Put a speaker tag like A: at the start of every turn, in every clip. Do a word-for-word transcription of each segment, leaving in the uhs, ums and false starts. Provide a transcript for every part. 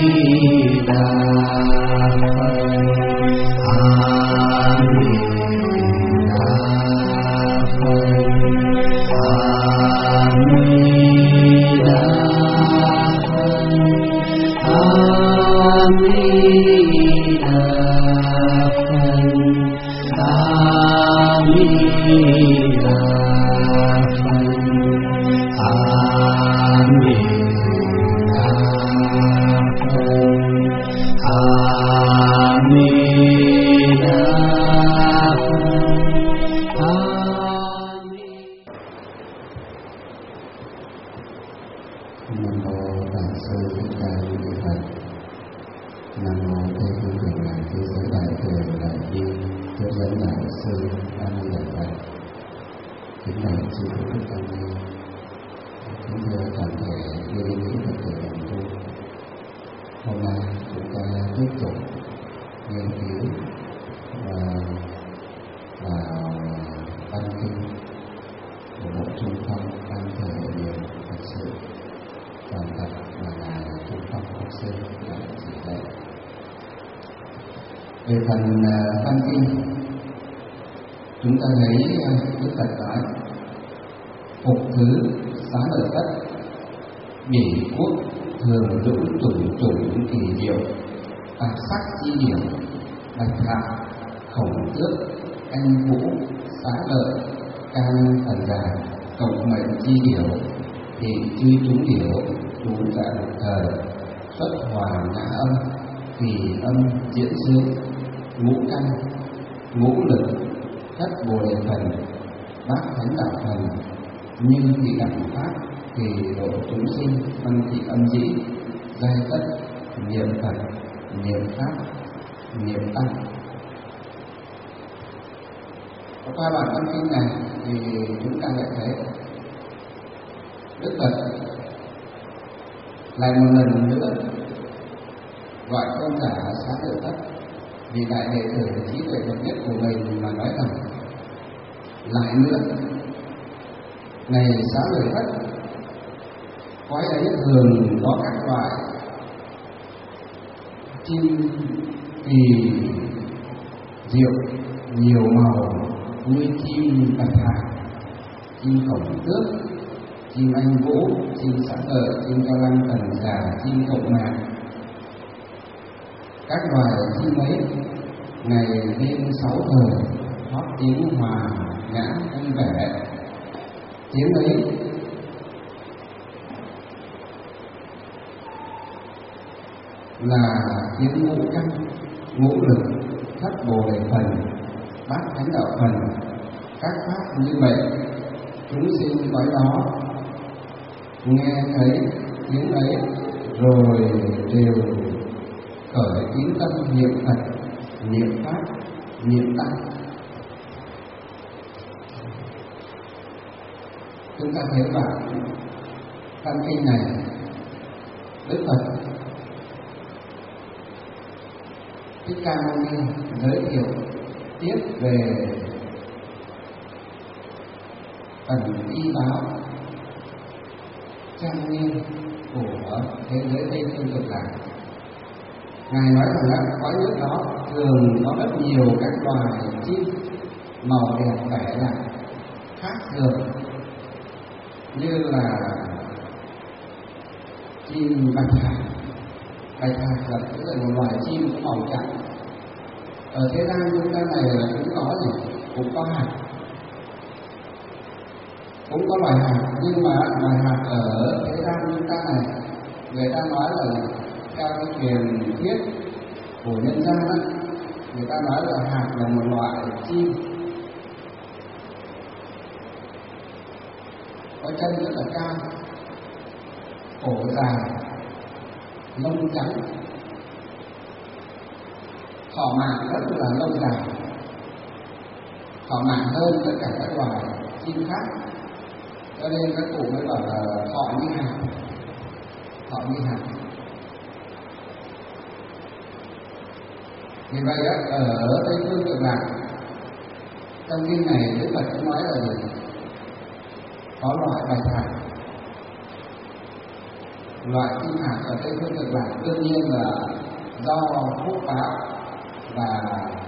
A: Về phần văn kinh, chúng ta thấy Đức Phật nói: phục thứ xá lợi tất, bỉ quốc thường lũng tủng tủng kỳ diệu, tạp sắc chi điểu, bạch hạ khổng tước, anh vũ xá lợi, can thần già, cộng mệnh chi điểu, thị truy trúng điểu, trú dạ một thời, xuất hòa ngã âm, kỳ âm diễn dương, ngũ căn, ngũ lực, thất bồ đề phần, bát thánh đạo thần, như thị đẳng pháp, kỳ độ chúng sinh, văn thị âm dĩ, giai tất, niệm Phật, niệm pháp, niệm tăng. Qua bản văn kinh này thì chúng ta lại thấy Đức Phật lại một lần nữa gọi tôn giả xá lợi tất, vì đại đệ tử trí tuệ bậc nhất của mình mà nói rằng: lại nữa, này xá lợi tất, cõi ấy thường có các loại chim kỳ diệu nhiều màu, như chim bạch hạ, chim khổng tước, chim anh vũ, chim xá lợi, chim cao lăng thần già, chim cộng mạc. Các loài chim ấy ngày đêm sáu thời hót tiếng hòa nhã vui vẻ. Tiếng ấy là tiếng ngũ căn, ngũ lực, thất bồ đề phần, bát thánh đạo phần. Các pháp như vậy, chúng sinh cõi đó nghe thấy tiếng ấy rồi đều khởi tín tâm niệm Phật, niệm pháp, niệm tăng. Chúng ta thấy bản văn kinh này, Đức Phật Thích Ca Mâu Ni giới thiệu tiếp về phần y báo trang nghiêm của thế giới Tây Phương Cực Lạc. Ngài nói rằng là cõi nước đó thường có rất nhiều các loài chim màu đẹp vẻ là khác thường, như là chim bạch hạc. Bạch hạc là cũng là một loài chim có màu trắng. Ở thế gian chúng ta này là cũng có gì, cũng có hạc, cũng có loài hạc, nhưng mà loài hạc ở thế gian chúng ta này, người ta nói là theo cái truyền thuyết của nhân gian đó, người ta nói là hạc là một loại chim có chân rất là cao, cổ dài, lông trắng, thọ mạng rất là lâu dài, thọ mạng hơn tất cả các loài chim khác, cho nên các cụ mới bảo là thọ như hạc, thọ như hạc. Vì vậy đó, ở Tây Phương Cực Lạc, trong kinh này Đức Phật cũng nói là gì? Có loại bạch hạc Loại chim hạc ở Tây Phương Cực Lạc đương nhiên là do phúc báo và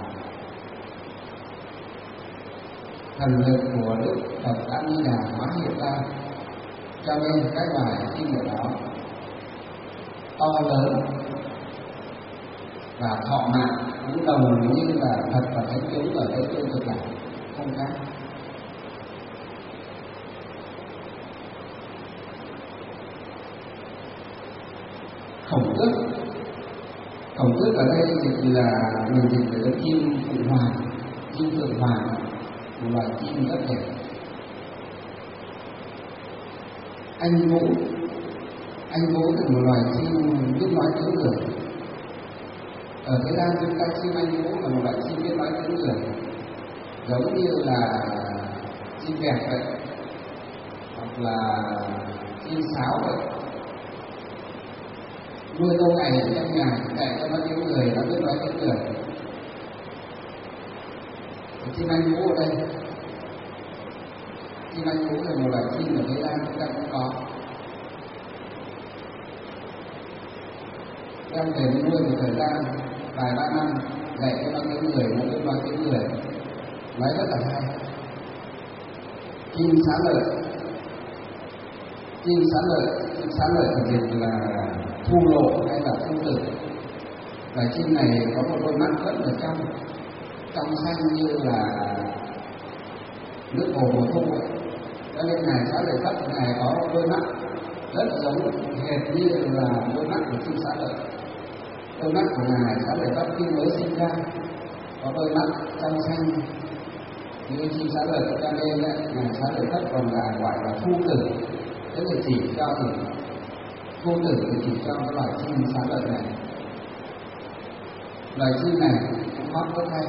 A: thần lực của Đức Phật A Di Đà hóa hiện ra, cho nên các loài chim ở đó to lớn và thọ mạng cũng đồng như là Phật và Thánh chúng ở Tây Phương Cực Lạc, không khác. Khổng tước, khổng tước ở đây dịch là mình dịch về cái chim phượng hoàng, chim phượng hoàng, một loài chim rất đẹp. Anh vũ, anh vũ là một loài chim biết nói tiếng người. Ở Thế Gian chúng ta chim anh vũ là một loại chim biết nói tiếng người, giống như là chim vẹt vậy, hoặc là chim sáo vậy. Nuôi lâu ngày ở trong nhà dạy cho nó tiếng người, nó biết nói tiếng người. Chim anh vũ ở đây, chim anh vũ là một loại chim ở Thế Gian chúng ta cũng có. Đem về nuôi một thời gian vài ba năm, dạy cho nó tiếng người, nó biết nói tiếng người, nói rất là hay. Chim xá lợi, chim xá lợi, chim xá lợi ở dịch là thu lộ hay là thu tử. Loài chim này có một đôi mắt rất là trong, trong xanh như là nước hồ mùa thu vậy. Cho nên ngài Xá Lợi Phất, ngài có đôi mắt rất giống hệt như là đôi mắt của chim xá lợi. Đôi mắt của ngài Xá Lợi Phất khi mới sinh ra có đôi mắt trong xanh như chim xá lợi, cho nên ngài Xá Lợi Phất còn là gọi là thu tử, tức là chỉ cho gì thu tử thì chỉ cho cái loài chim xá lợi này. Loài chim này cũng hót rất hay.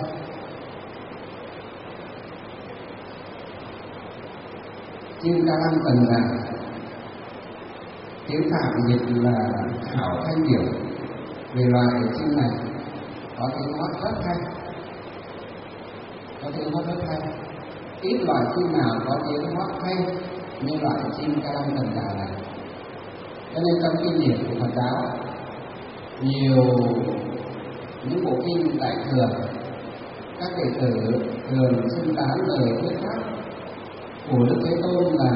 A: Chim ca lăng tần đà, tiếng Phạm dịch là Thảo Thanh Điểu. Về loài chim này có tiếng hót rất hay, có tiếng hót rất hay. Ít loài chim nào có tiếng hót hay như loại chim ca lăng tần đà này. Cho nên trong kinh điển của Phật giáo, nhiều những bộ kinh đại thừa, các đệ tử thường xưng tán lời thuyết pháp của Đức Thế Tôn là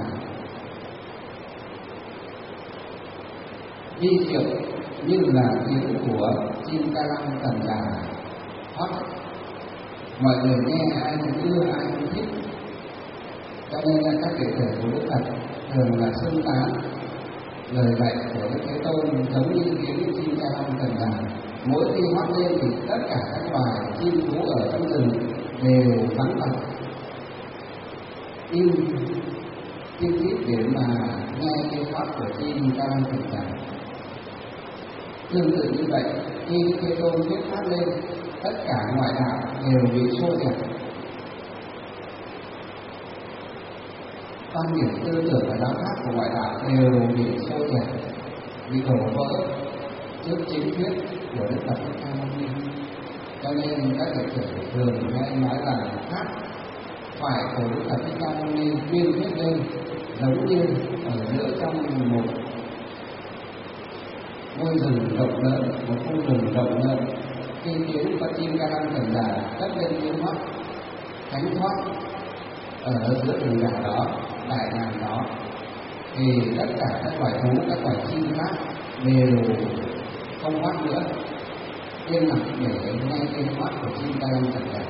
A: vi diệu như là tiếng của chim ca lăng tần đà hót. Mọi người nghe ai cũng ưa, ai cũng thích. Cho nên là các đệ tử của Đức Phật thường là xưng tán lời dạy của Đức Thế Tôn giống như tiếng chim ca lăng tần đà. Mỗi khi hót lên thì tất cả các loài chim thú ở trong rừng đều vắng mặt, im im tít để mà nghe tiếng hót của chim ca lăng tần đà. Tương tự như vậy, khi Đức Thế Tôn thuyết pháp lên, tất cả ngoại đạo đều bị xô dẹp. Quan điểm tư tưởng và giáo pháp của ngoại đạo đều bị xô dẹp, bị đổ vỡ trước chính thuyết của Đức Phật Thích Ca Mâu Ni. Cho nên các đệ tử thường hay nói là pháp thoại của Đức Phật Thích Ca Mâu Ni tuyên thuyết lên giống như ở giữa trong một ngôi rừng rộng lớn, một khu rừng rộng lớn. Khi tiếng con chim ca lăng tần đà cất lên tiếng hót thánh thoát ở giữa rừng già đó, đại ngàn đó, thì tất cả các loài thú, các loài chim khác đều không hót nữa, yên lặng để nghe tiếng hót của chim ca lăng tần đà.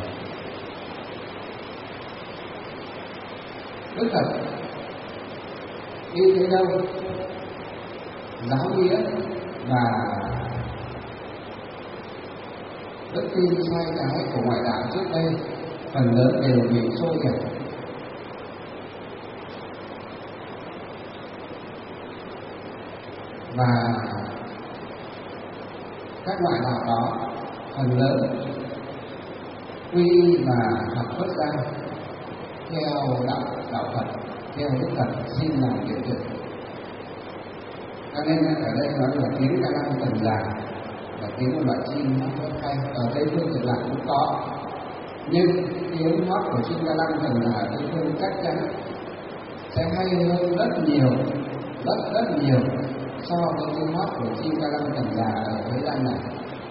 A: Đức Phật đi tới đâu, giáo nghĩa và đức tin sai trái của ngoại đạo trước đây phần lớn đều bị xô dẹp. Và các ngoại đạo đó phần lớn quy y và học Phật gia theo đạo đạo Phật, theo Đức Phật xin làm điều trực. Cho nên ở đây nói là tiếng ca lăng tần đà là tiếng một loại chim nó rất hay. Ở Tây Phương Cực Lạc cũng có, nhưng tiếng hót của chim ca lăng tần đà Tây Phương chắc chắn sẽ hay hơn rất nhiều, rất rất nhiều so với tiếng hót của chim ca lăng cẩm già ở thế gian này.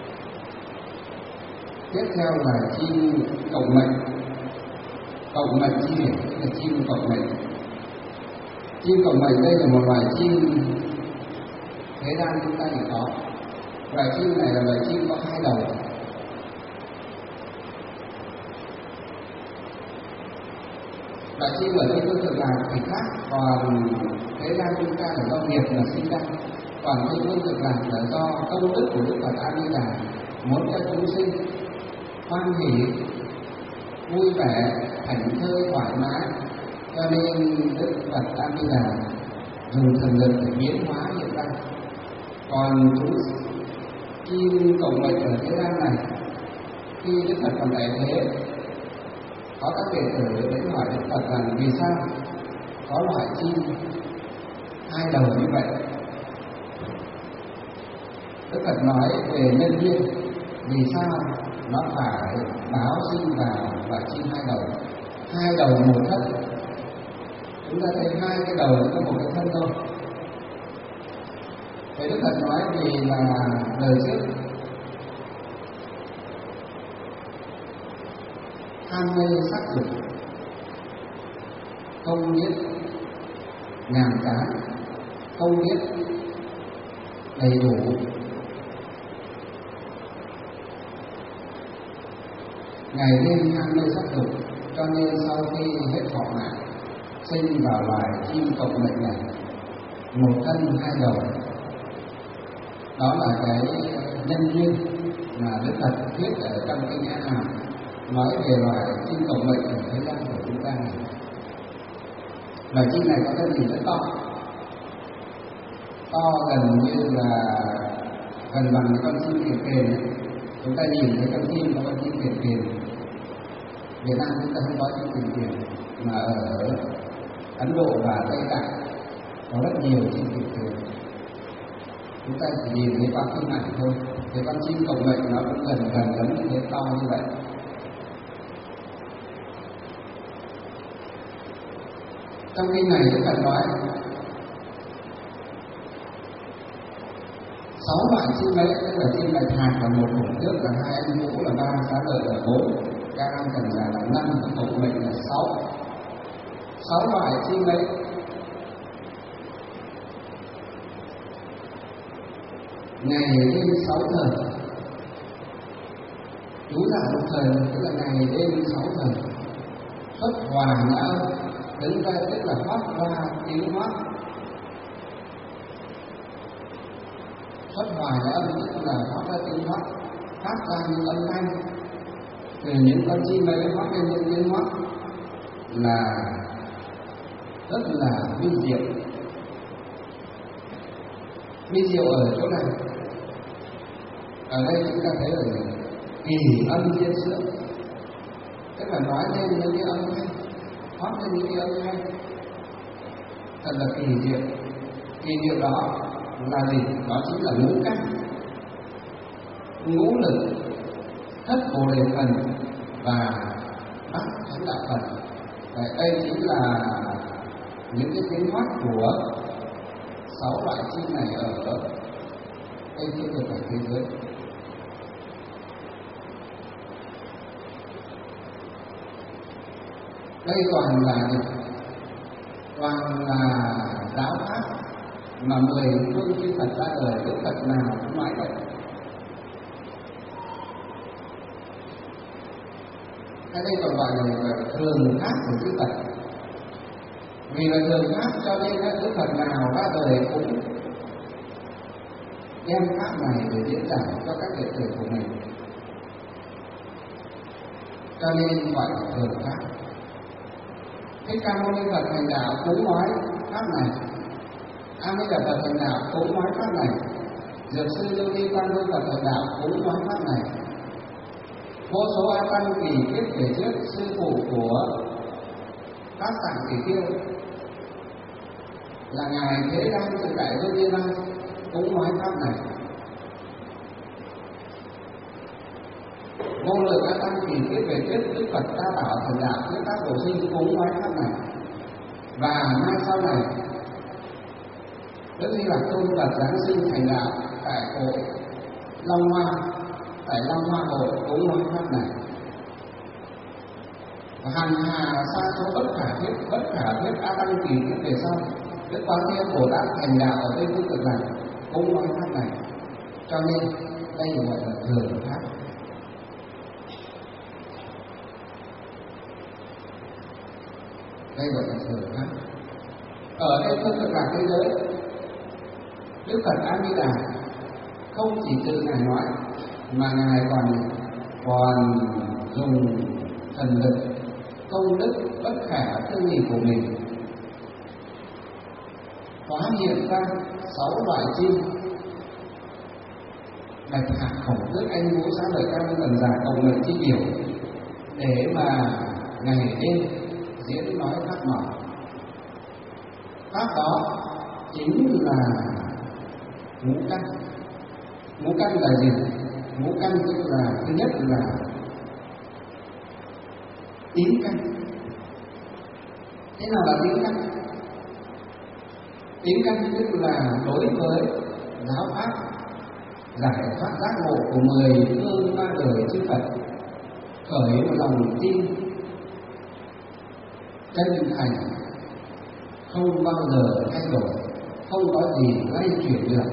A: Tiếp theo là chim cộng mệnh. Cộng mệnh chim biển tức là chim cộng mệnh. Chim cộng mệnh đây là một loài chim thế gian chúng ta hiện có. Loài chim này là loài chim có hai đầu. Loài chim ở đây tôi thực là thì khác, còn thế gian chúng ta là do nghiệp là sinh ra, còn cái phương thực lạc là do công đức của Đức Phật A Di Đà muốn cho chúng sinh hoan hỷ, vui vẻ, thảnh thơi, thoải mái, cho nên Đức Phật A Di Đà dùng thần lực để biến hóa hiện ra. Còn chúng chim cộng mệnh ở thế gian này, khi Đức Phật còn tại thế, có các đệ tử đến hỏi Đức Phật rằng vì sao có loại chim hai đầu như vậy. Đức Phật nói về nhân duyên, vì sao nó phải báo sinh vào loại chim hai đầu. Hai đầu một thân, chúng ta thấy hai cái đầu có một cái thân thôi. Thì Đức Phật nói vì là đời trước ham mê sắc dục, không biết nhàm chán, không biết đầy đủ, ngày đêm ham mê sắc dục, cho nên sau khi hết thọ mạng sinh vào loài chim cộng mệnh này, một thân hai đầu. Đó là cái nhân duyên mà Đức Phật thuyết ở trong kinh A Hàm nói về loài chim cộng mệnh ở thế gian của chúng ta này. Loài chim này có thân hình rất to, to gần như là gần bằng cái con chim kiền kiền. Chúng ta nhìn thấy con chim có con chim kiền kiền. Việt Nam chúng ta không có chim kiền kiền, mà ở Ấn Độ và Tây Tạng có rất nhiều chim kiền kiền. Chúng ta chỉ nhìn thấy qua phim ảnh thôi, cái con chim cộng mệnh nó cũng gần gần giống như thế, to như vậy. Trong kinh này Đức Phật nói sáu loại chim ấy, tức là chim bạch hạc là một, hổ tước là hai, anh vũ là ba, xá lợi là bốn, ca lăng cẩm già là năm, cộng mệnh là sáu. Sáu loại chim ấy ngày đêm sáu giờ chú giải một thời, tức là ngày đêm sáu giờ xuất hòa nhã âm, đứng ra tức là phát ra tiếng hót. Xuất hòa nhã âm tức là phát ra tiếng hót, phát ra những âm thanh từ những con chim ấy hót lên những tiếng hót là rất là vi diệu. Vi diệu ở chỗ này, ở đây chúng ta thấy là kỳ âm diễn sướng, tức là nói lên những cái âm thanh, hót lên những cái âm thanh thật là kỳ diệu. Kỳ diệu đó là gì? Đó chính là ngũ căn, ngũ lực, thất bồ đề phần và bát chánh đạo phần. Đây chính là những cái tiếng hót của sáu loại chim này ở trên thiên vực và thế giới. Đây toàn là gì? Toàn là giáo pháp mà mười phương chư Phật ra đời, Đức Phật nào cũng nói vậy. Cái đây còn gọi là thường pháp của chư Phật. Vì là thường pháp cho nên Đức Phật nào ra đời cũng đem pháp này để diễn giải cho các đệ tử của mình, cho nên gọi là thường pháp. Thích Ca Mâu Ni Phật thành đạo cũng nói pháp này, A Di Đà Phật thành đạo cũng nói pháp này, Dược Sư Lưu Ly Quan Vương Phật thành đạo cũng nói pháp này. Vô số A Tăng kỳ kiếp về trước, sư phụ của Pháp Tạng Kỳ Tiêu là ngài Thế Đăng Tự Đại Vương Như Lai cũng nói pháp này. Vô lượng A Tăng kỳ kiếp về trước, Đức Phật Ta Bảo thành đạo Thuyết Pháp Độ Sinh cũng nói pháp này. Và ngay sau này Đức Di Lặc Tôn Phật giáng sinh thành đạo tại hội Long Hoa, tại Long Hoa hội cũng nói pháp này. Và hàng hà sa số bất khả thuyết, bất khả thuyết a tăng kỳ kiếp về sau, Đức Quán Thế Bồ Tát thành đạo ở Tây Phương Cực Lạc cũng nói pháp này. Cho nên đây gọi là thường pháp. Đây gọi là thường pháp. Ở Tây Phương Cực Lạc thế giới, Đức Phật A Di Đà không chỉ tự ngài nói mà ngài còn còn dùng thần lực, công đức bất khả tư nghị của mình hóa hiện ra sáu loại chim bạch hạc khổng tước anh ngũ xá lợi cao tần giả cộng lợi chi biểu để mà ngày đêm diễn nói pháp mở. Pháp đó chính là ngũ căn. Ngũ căn là gì? Ngũ căn tức là thứ nhất là tín căn. Thế nào là tín căn? Tín căn tức là đối với giáo pháp giải thoát giác ngộ của mười phương ba đời chư Phật, khởi một lòng tin chân thành, không bao giờ thay đổi, không có gì lay chuyển được.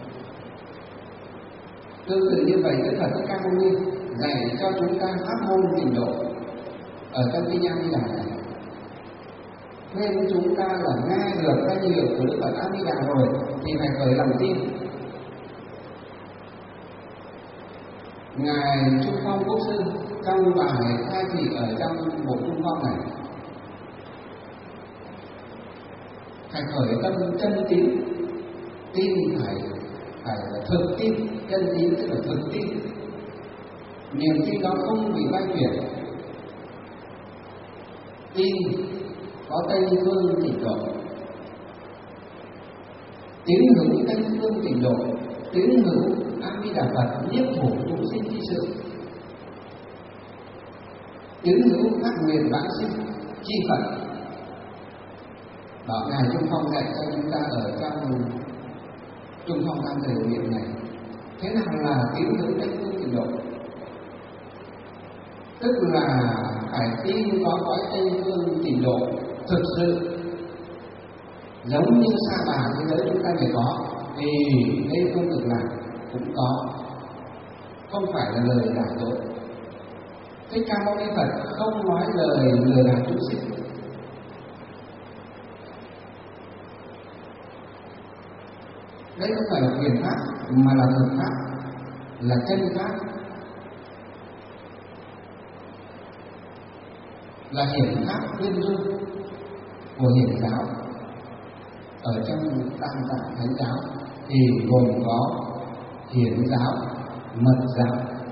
A: Tương tự như vậy, Đức Phật Thích Ca Mâu Ni dạy cho chúng ta pháp môn tịnh độ ở trong kinh A Di Đà này. Nên chúng ta là nghe được danh hiệu của Đức Phật A Di Đà rồi thì phải khởi lòng tin. Ngài Trung Phong Quốc sư trong bài khai thị ở trong bộ Trung Phong này phải khởi tâm chân tín, tin phải phải là thực tin, chân tín tức là thực tin. Niềm tin đó không bị lay chuyển. Tin có Tây Phương Tịnh Độ, tín hữu Tây Phương Tịnh Độ, tín hữu A Di Đà Phật nhiếp thủ chúng sinh chi sự, tín hữu phát nguyện vãng sinh chi Phật. Đó, ngài Trung Phong dạy cho chúng ta ở trong Trung Phong Tam Thời Nguyện này. Thế nào là tín hữu Tây Phương Tịnh Độ? Tức là phải tin có cõi Tây Phương Tịnh Độ thực sự giống như sa bà thế giới chúng ta này có, thì Tây Phương Cực Lạc cũng có, không phải là lời giả dối. Thích Ca Mâu Ni Phật không nói lời lừa gạt chúng sinh. Đây không phải là quyền pháp mà là thực pháp, là chân pháp, là hiển pháp tuyên dương của hiển giáo. Ở trong Tam Tạng Thánh giáo thì gồm có hiển giáo, mật giáo.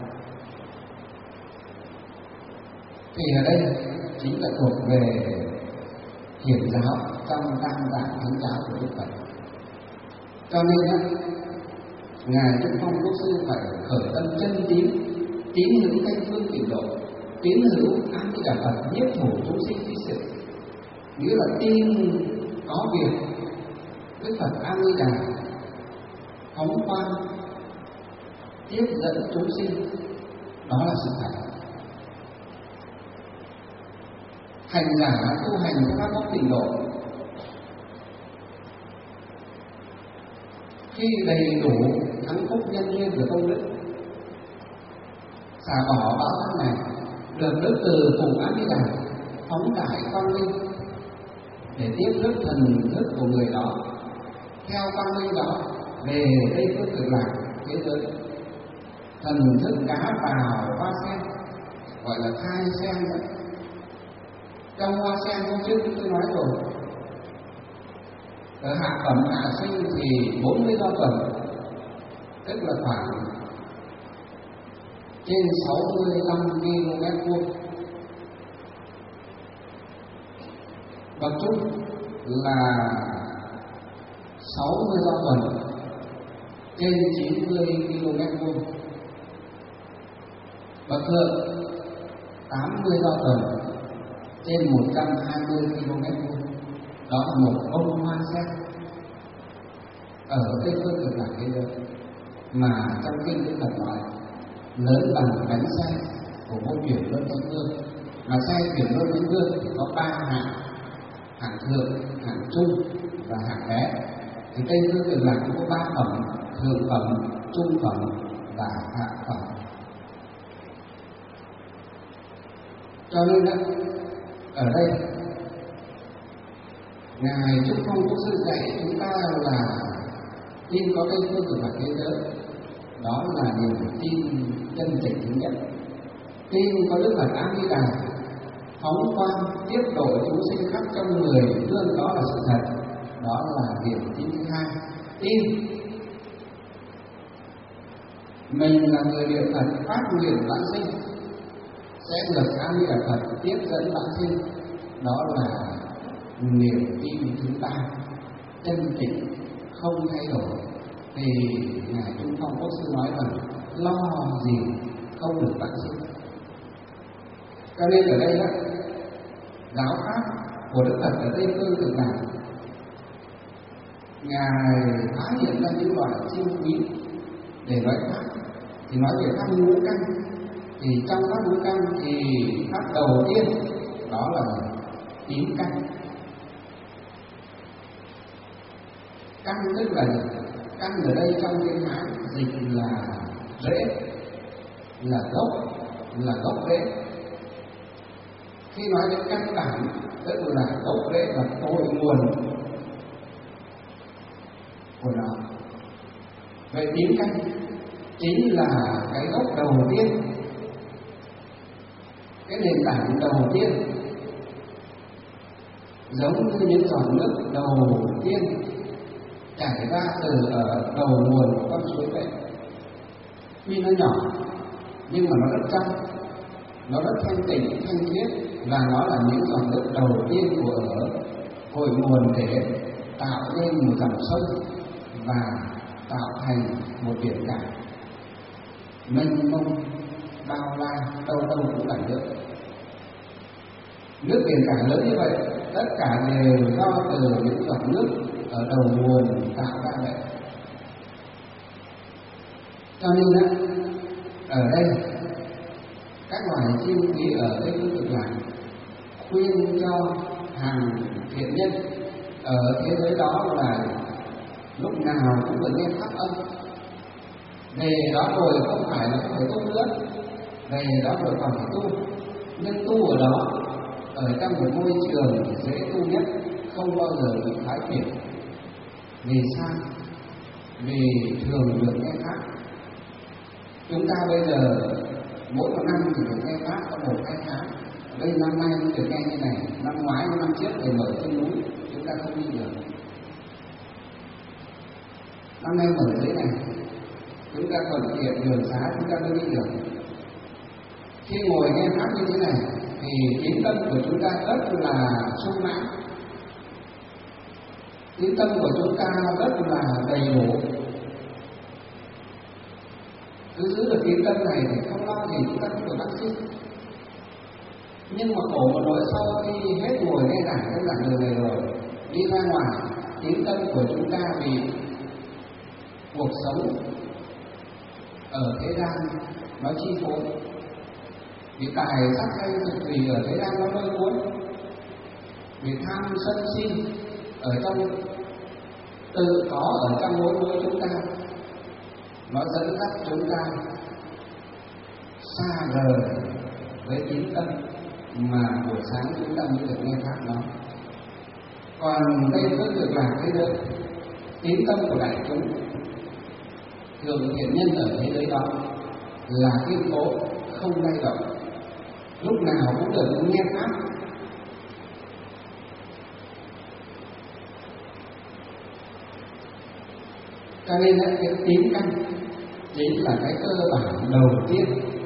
A: Thì ở đây chính là thuộc về hiển giáo trong Tam Tạng Thánh giáo của Đức Phật. Cho nên á, ngài Trung Phong Quốc sư phải khởi tâm chân tín, tín hữu Tây Phương Tịnh Độ, tín hữu A Di Đà Phật nhiếp thủ chúng sinh chi sự, nghĩa là tin có việc Đức Phật A Di Đà phóng khoan tiếp dẫn chúng sinh, đó là sự thật. Hành giả tu hành pháp môn tịnh độ khi đầy đủ thắng phúc nhân duyên của công đức, xả bỏ báo thân này, được đức từ cùng A Di Đà phóng đại quang minh để tiếp rước thần thức của người đó, theo quang minh đó về Tây Phương Cực Lạc thế giới. Thần thức cá vào hoa sen, gọi là thai sen đấy. Trong hoa sen hôm trước chúng tôi nói rồi, ở hạ phẩm hạ sinh thì bốn mươi do tuần, tức là khoảng trên sáu mươi lăm ki lô mét vuông. Bậc trung là sáu mươi do tuần, trên chín mươi ki lô mét vuông. Bậc thượng tám mươi do tuần, trên một trăm hai mươi ki lô mét vuông. Đó là một bông hoa sen. ở Tây Phương Cực Lạc thế giới, mà trong kinh Đức Phật nói lớn bằng bánh xe của vô chuyển luân thánh vương. Mà xe chuyển luân thánh vương thì có ba hạng: hạng thượng, hạng trung và hạng bé. Thì Tây Phương Cực Lạc cũng có ba phẩm: thượng phẩm, trung phẩm và hạ phẩm. Cho nên đó, ở đây Ngài Trúc Phong Quốc sư dạy chúng ta là tin có Tây Phương Cực Lạc thế giới, đó là niềm tin chân chính thứ nhất. Tin có Đức Phật A Di Đà phóng quang tiếp độ chúng sinh khắp trong người phương, đó là sự thật, đó là niềm tin thứ hai. Tin mình là người niệm Phật phát nguyện vãng sinh sẽ được A Di Đà Phật tiếp dẫn vãng sinh, đó là niềm tin thứ ba chân chính không thay đổi. Thì Ngài Trung Phong Quốc sư nói rằng lo gì không được vãng sinh. Cho nên ở đây đó, giáo pháp của Đức Phật ở Tây Phương Cực Lạc, Ngài phát hiện ra những loại chim quý để nói pháp. Thì nói về pháp ngũ căn, thì trong pháp ngũ căn thì pháp đầu tiên đó là tín căn. Căn tức là căn ở đây trong tiếng Hán dịch là rễ, là gốc, là gốc rễ. Khi nói đến căn bản tức là gốc rễ và cội nguồn của nó. Về tín căn chính là cái gốc đầu tiên, cái nền tảng đầu tiên, giống như những giọt nước đầu tiên chảy ra từ ở đầu nguồn của con suối vậy. Tuy nó nhỏ nhưng mà nó rất trong, nó rất thanh tịnh, thanh khiết, và nó là những giọt nước đầu tiên của ở cội nguồn để tạo nên một dòng sông và tạo thành một biển cả mênh mông bao la, đâu đâu cũng là nước. Nước biển cả lớn như vậy, tất cả đều do từ những giọt nước ở đầu nguồn tạo ra vậy. Cho nên đó, ở đây các loài chim quý ở Tây Phương Cực Lạc khuyên cho hàng thiện nhân ở thế giới đó là lúc nào cũng được nghe pháp âm. Về đó rồi không phải là không phải tu nữa, về đó rồi còn phải tu, nhưng tu ở đó ở trong một môi trường dễ tu nhất, không bao giờ bị thoái chuyển. Vì sao? Vì thường được nghe pháp. Chúng ta bây giờ mỗi một năm thì được nghe pháp có một hai tháng. Đây năm nay mới được nghe như này, năm ngoái năm trước thì mở trên núi chúng ta không đi được. Năm nay mở dưới này chúng ta còn hiện đường xá chúng ta mới đi được. Khi ngồi nghe pháp như thế này thì tín tâm của chúng ta rất là sung mãn, tín tâm của chúng ta rất là đầy đủ. Cứ giữ được tín tâm này thì không lo gì chúng ta không được vãng sinh. Nhưng mà khổ một nỗi sau khi hết ngồi nghe giảng cái giảng đường này rồi, đi ra ngoài, tín tâm của chúng ta vì cuộc sống ở thế gian nó chi phối, vì tài sắc hay thực tùy ở thế gian nó lôi cuốn, vì tham sân si ở trong tự có ở trong mỗi mỗi chúng ta, nó dẫn dắt chúng ta xa rời với tín tâm mà buổi sáng chúng ta mới được nghe pháp nó. Còn Tây Phương Cực Lạc thế giới, tín tâm của đại chúng, thường thiện nhân ở thế giới đó là kiên cố, không lay động, lúc nào cũng được nghe pháp. Cho nên cái tín căn chính là cái cơ bản đầu tiên.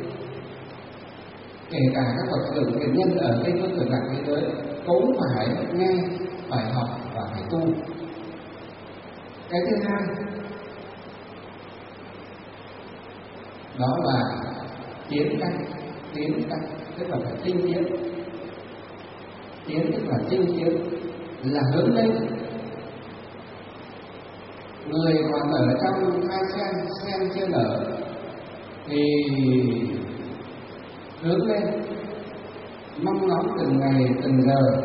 A: Kể cả các bậc thượng thiện nhân ở Tây Phương Cực Lạc thế giới cũng phải nghe, phải học và phải tu. Cái thứ hai đó là tiến căn. Tiến căn tức là phải tinh tiến. Tiến tức là tinh tiến, là hướng lên, Người còn ở trong hai sen, sen chưa nở thì hướng lên, mong ngóng từng ngày từng giờ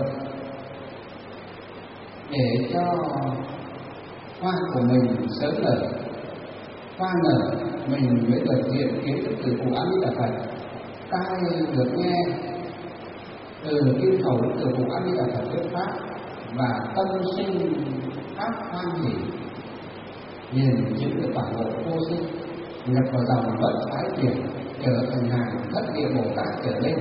A: để cho hoa của mình sớm nở. Hoa nở mình mới được hiện kiến được từ Cụ A Di Đà Phật, tai được nghe từ kinh khẩu từ Cụ A Di Đà Phật thuyết pháp, và tâm sinh pháp hoan hỷ, nhìn chứng được quả ngộ vô sinh, nhập vào dòng bất thoái chuyển, trở thành hàng thất địa Bồ Tát trở lên.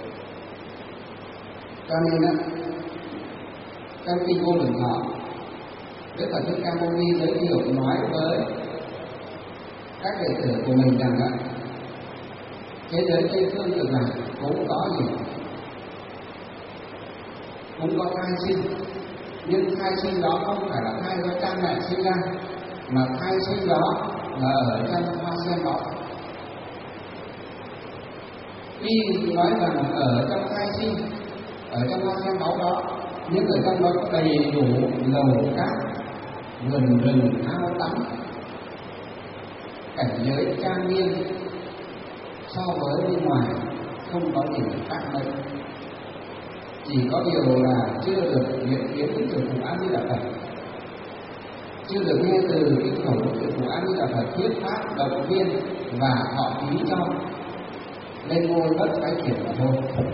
A: Cho nên á, trong kinh Vô Lượng Thọ, Đức Phật Thích Ca Mâu Ni giới thiệu nói với các đệ tử của mình rằng á, thế giới Tây phương Cực Lạc cũng có gì, cũng có thai sinh, nhưng thai sinh đó không phải là thai do cha mẹ sinh ra, mà thai sinh đó là ở trong hoa sen đó. Tuy nói rằng ở trong thai sinh, ở trong hoa sen báu đó, nhưng ở trong đó có đầy đủ lầu cát, vườn rừng ao tắm, cảnh giới trang nghiêm so với bên ngoài không có gì khác mấy. Chỉ có điều là chưa được hiện kiến từ Cụ A Di Đà Phật, chưa được nghe từ kinh khẩu từ Cụ A Di Đà Phật thuyết pháp động viên và thọ ký cho lên ngôi bất thoái chuyển mà thôi.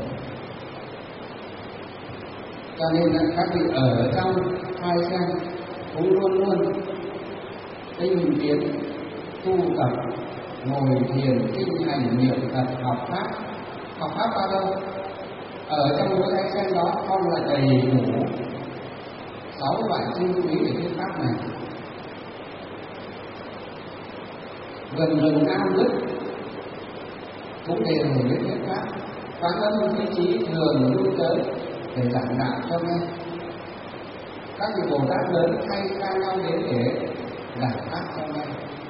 A: Cho nên là các vị ở trong hai sen cũng luôn luôn tinh tiến tu tập, ngồi thiền kinh hành niệm Phật, học pháp. Học pháp bao đâu? Ở trong mỗi hai sen đó con là đầy đủ sáu loại chân quý về thuyết pháp này. Gần rừng ao nước cũng đều biết thuyết pháp. Quán Âm Thế Chí thường lui tới để giảng đạo cho nghe. Các vị Bồ Tát lớn hay ca nhau đến để giảng pháp cho nghe.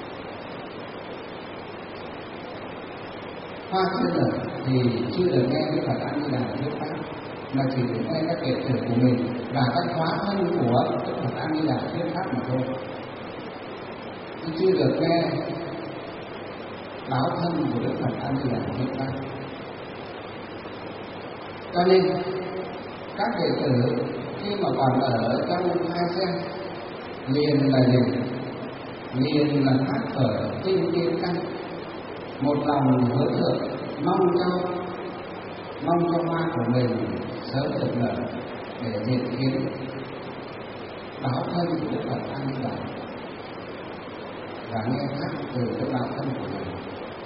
A: Hoa chưa nở thì chưa được nghe Đức Phật A Di Đà thuyết pháp, mà chỉ được nghe các đệ tử của mình và các hóa thân của Đức Phật A Di Đà thuyết pháp mà thôi, chứ chưa được nghe báo thân của Đức Phật A Di Đà thuyết pháp. Cho nên các đệ tử khi mà còn ở trong hai sen liền là gì? Liền là phát khởi tinh tiến căn, một lòng hướng thượng, mong cho mong cho hoa của mình sớm được nở để hiện kiến báo thân của Đức Phật A Di Đà và nghe pháp từ cái báo thân của mình.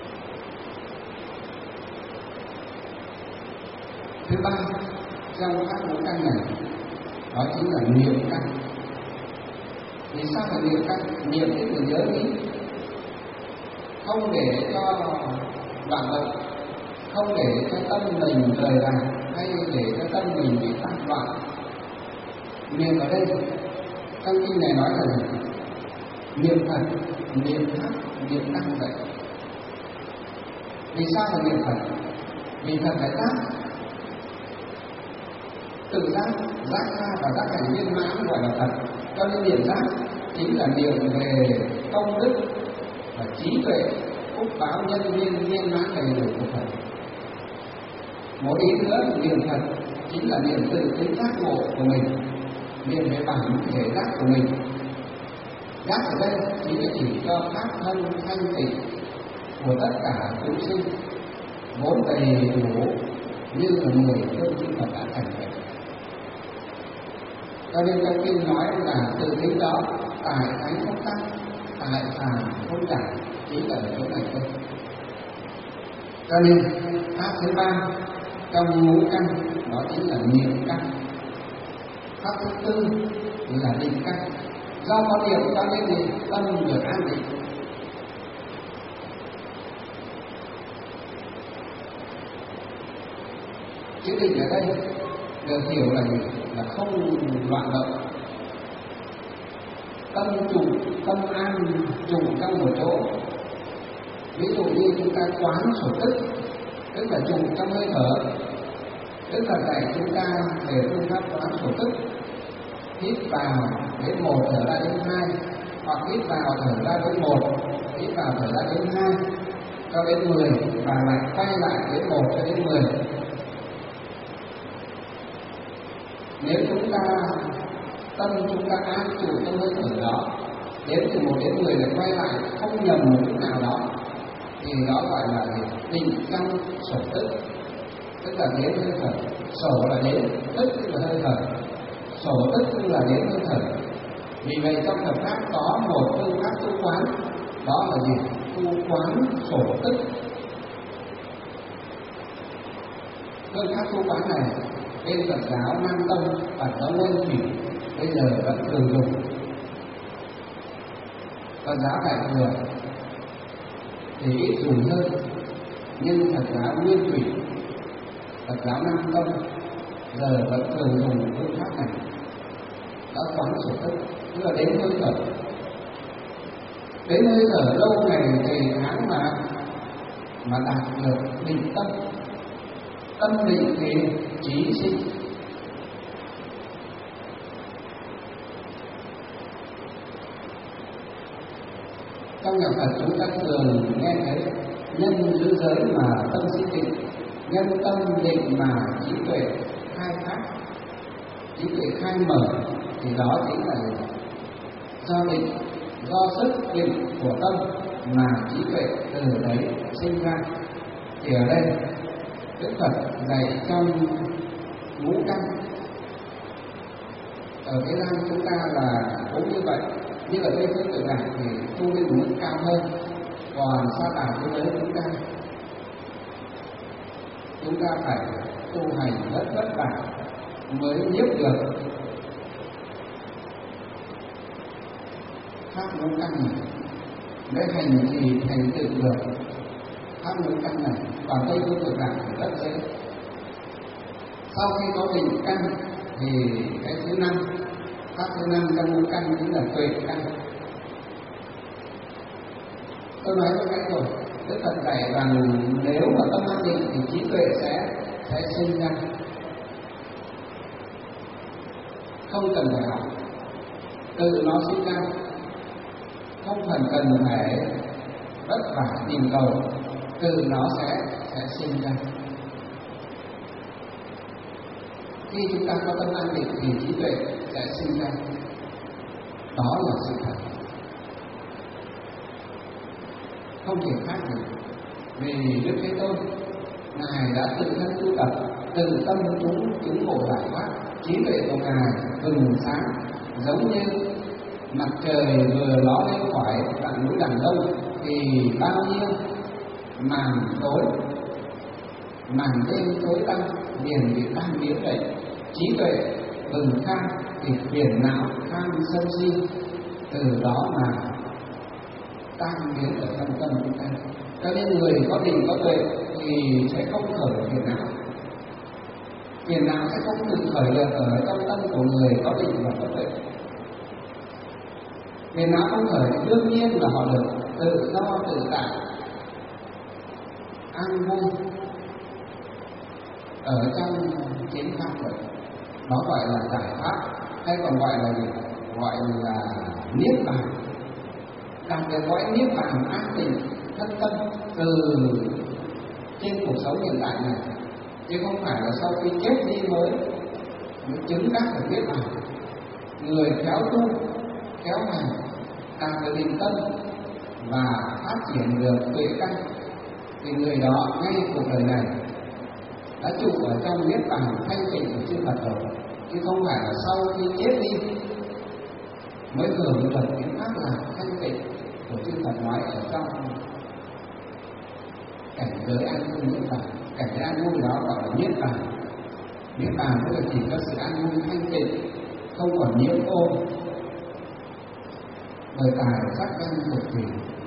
A: Thứ ba trong các ngũ căn này đó chính là niệm căn. Vì sao là niệm căn? Niệm tức là nhớ nghĩ, không để cho loạn động, không để cho tâm mình rời rạc hay để cho tâm mình bị tắc loạn. Niệm ở đây trong kinh này nói là gì? Niệm Phật, niệm Pháp, niệm năng vậy. Vì sao là niệm Phật? Vì Phật phải giác, tự giác, giác ra và giác thành viên mãn gọi là Phật. Cho nên niệm giác chính là niệm về công đức và trí tuệ, phúc báo nhân viên viên mãn đầy đủ của Phật. Một ý nữa, niệm Phật chính là niệm từ cái giác ngộ của mình, niệm về bản thể giác của mình. Giác ở đây chính là chỉ cho pháp thân thanh tịnh của tất cả chúng sinh, vốn đầy đủ như là người thương chư Phật đã thành vậy. Cho nên trong kinh nói là từ tính đó tài thánh không tăng, tài phàm không giảm, chỉ là ở chỗ này thôi. Cho nên pháp thứ ba trong ngũ căn đó chính là niệm căn. Pháp thứ tư là định căn. Do có niệm cho nên thì tâm được an định. Chữ định ở đây được hiểu là gì? Là không loạn động, tâm trụ, tâm an trụ trong một chỗ. Ví dụ như chúng ta quán sở tức, tức là trụ trong hơi thở. Tức là dạy chúng ta về phương pháp quán sở tức. Hít vào đến một, thở ra đến hai, hoặc hít vào thở ra đến một, hít vào thở ra đến hai cho đến mười, và lại quay lại đến một cho đến mười. Nếu chúng ta tâm chúng ta áp trụ trong hơi thở đó, đếm từ một đến mười lại quay lại không nhầm một chút nào đó, thì đó gọi là định trong sổ tức, tức là đếm hơi thở. Sổ là đếm, tức tức là hơi thở. Sổ tức tức là đếm hơi thở. Vì vậy trong Phật pháp có một phương pháp tu quán, đó là gì? Tu quán sổ tức. Phương pháp tu quán này bên Phật giáo Nam Tông, Phật giáo Nguyên Thủy bây giờ vẫn thường dùng. Phật giáo Đại Thừa thì ít dùng hơn, nhưng Phật giáo Nguyên Thủy, Phật giáo Nam Tông giờ vẫn thường dùng phương pháp này. Đó quán sổ tức, tức là đến hơi thở. Đến hơi thở lâu ngày ngày tháng mà mà đạt được định tâm. Tâm định thì trí sinh. Trong nhà Phật chúng ta thường nghe thấy nhân giữ giới mà tâm sinh định, nhân tâm định mà trí tuệ khai phát, trí tuệ khai mở, thì đó chính là do định, do sức định của tâm mà trí tuệ từ đấy sinh ra. Thì ở đây Đức Phật dạy trong ngũ căn. Ở Thế gian chúng ta là cũng như vậy, nhưng ở đây Phật tự giảng thì tu lên một mức cao hơn. Còn sa đà thế giới chúng ta, chúng ta phải tu hành rất vất vả mới nhiếp được pháp ngũ căn này, mới hành thì thành tựu được pháp ngũ căn này. Còn đây Phật tự giảng thì rất dễ. Sau khi có định căn thì cái thứ năm, pháp thứ năm trong ngũ căn chính là tuệ căn. Tôi nói lúc nãy rồi, Đức Phật dạy rằng nếu mà tâm an định thì trí tuệ sẽ sẽ sinh ra, không cần phải học, tự nó sinh ra, không cần cần phải vất vả tìm cầu, tự nó sẽ sẽ sinh ra. Khi chúng ta có tâm an định thì trí tuệ sẽ sinh ra, đó là sự thật, không thể khác được. Vì Đức Thế Tôn Ngài đã tự thân tu tập, tự tâm chúng chứng ngộ giải thoát, trí tuệ của Ngài bừng sáng, giống như mặt trời vừa ló lên khỏi tận núi đằng đông thì bao nhiêu màn tối, màn đêm tối tăm liền bị tan biến vậy. Trí tuệ bừng khai thì phiền não tham sân si từ đó mà tan biến ở trong tâm chúng ta. Cho nên người có định có tuệ thì sẽ không khởi phiền não. Phiền não sẽ không tự khởi được ở trong tâm của người có định và có tuệ. Phiền não không khởi thì đương nhiên là họ được tự do tự tại, an vui ở trong chính pháp vậy. Đó gọi là giải thoát, hay còn gọi là gì? Gọi là niết bàn. Đạt được gọi niết bàn an tịnh thân tâm từ trên cuộc sống hiện tại này, chứ không phải là sau khi chết đi mới mới chứng đắc được niết bàn. Người khéo tu, khéo hành, đạt được định tâm và phát triển được tuệ căn thì người đó ngay cuộc đời này đã trụ ở trong niết bàn thanh tịnh của chư Phật rồi, chứ không phải là sau khi chết đi mới hưởng được cái pháp lạc thanh tịnh của chư Phật nói ở trong cảnh giới an vui niết bàn. Cảnh giới an vui đó gọi là niết bàn. Niết bàn tức là chỉ có sự an vui thanh tịnh, không còn nhiễm ô bởi tài sắc danh thuộc thủy,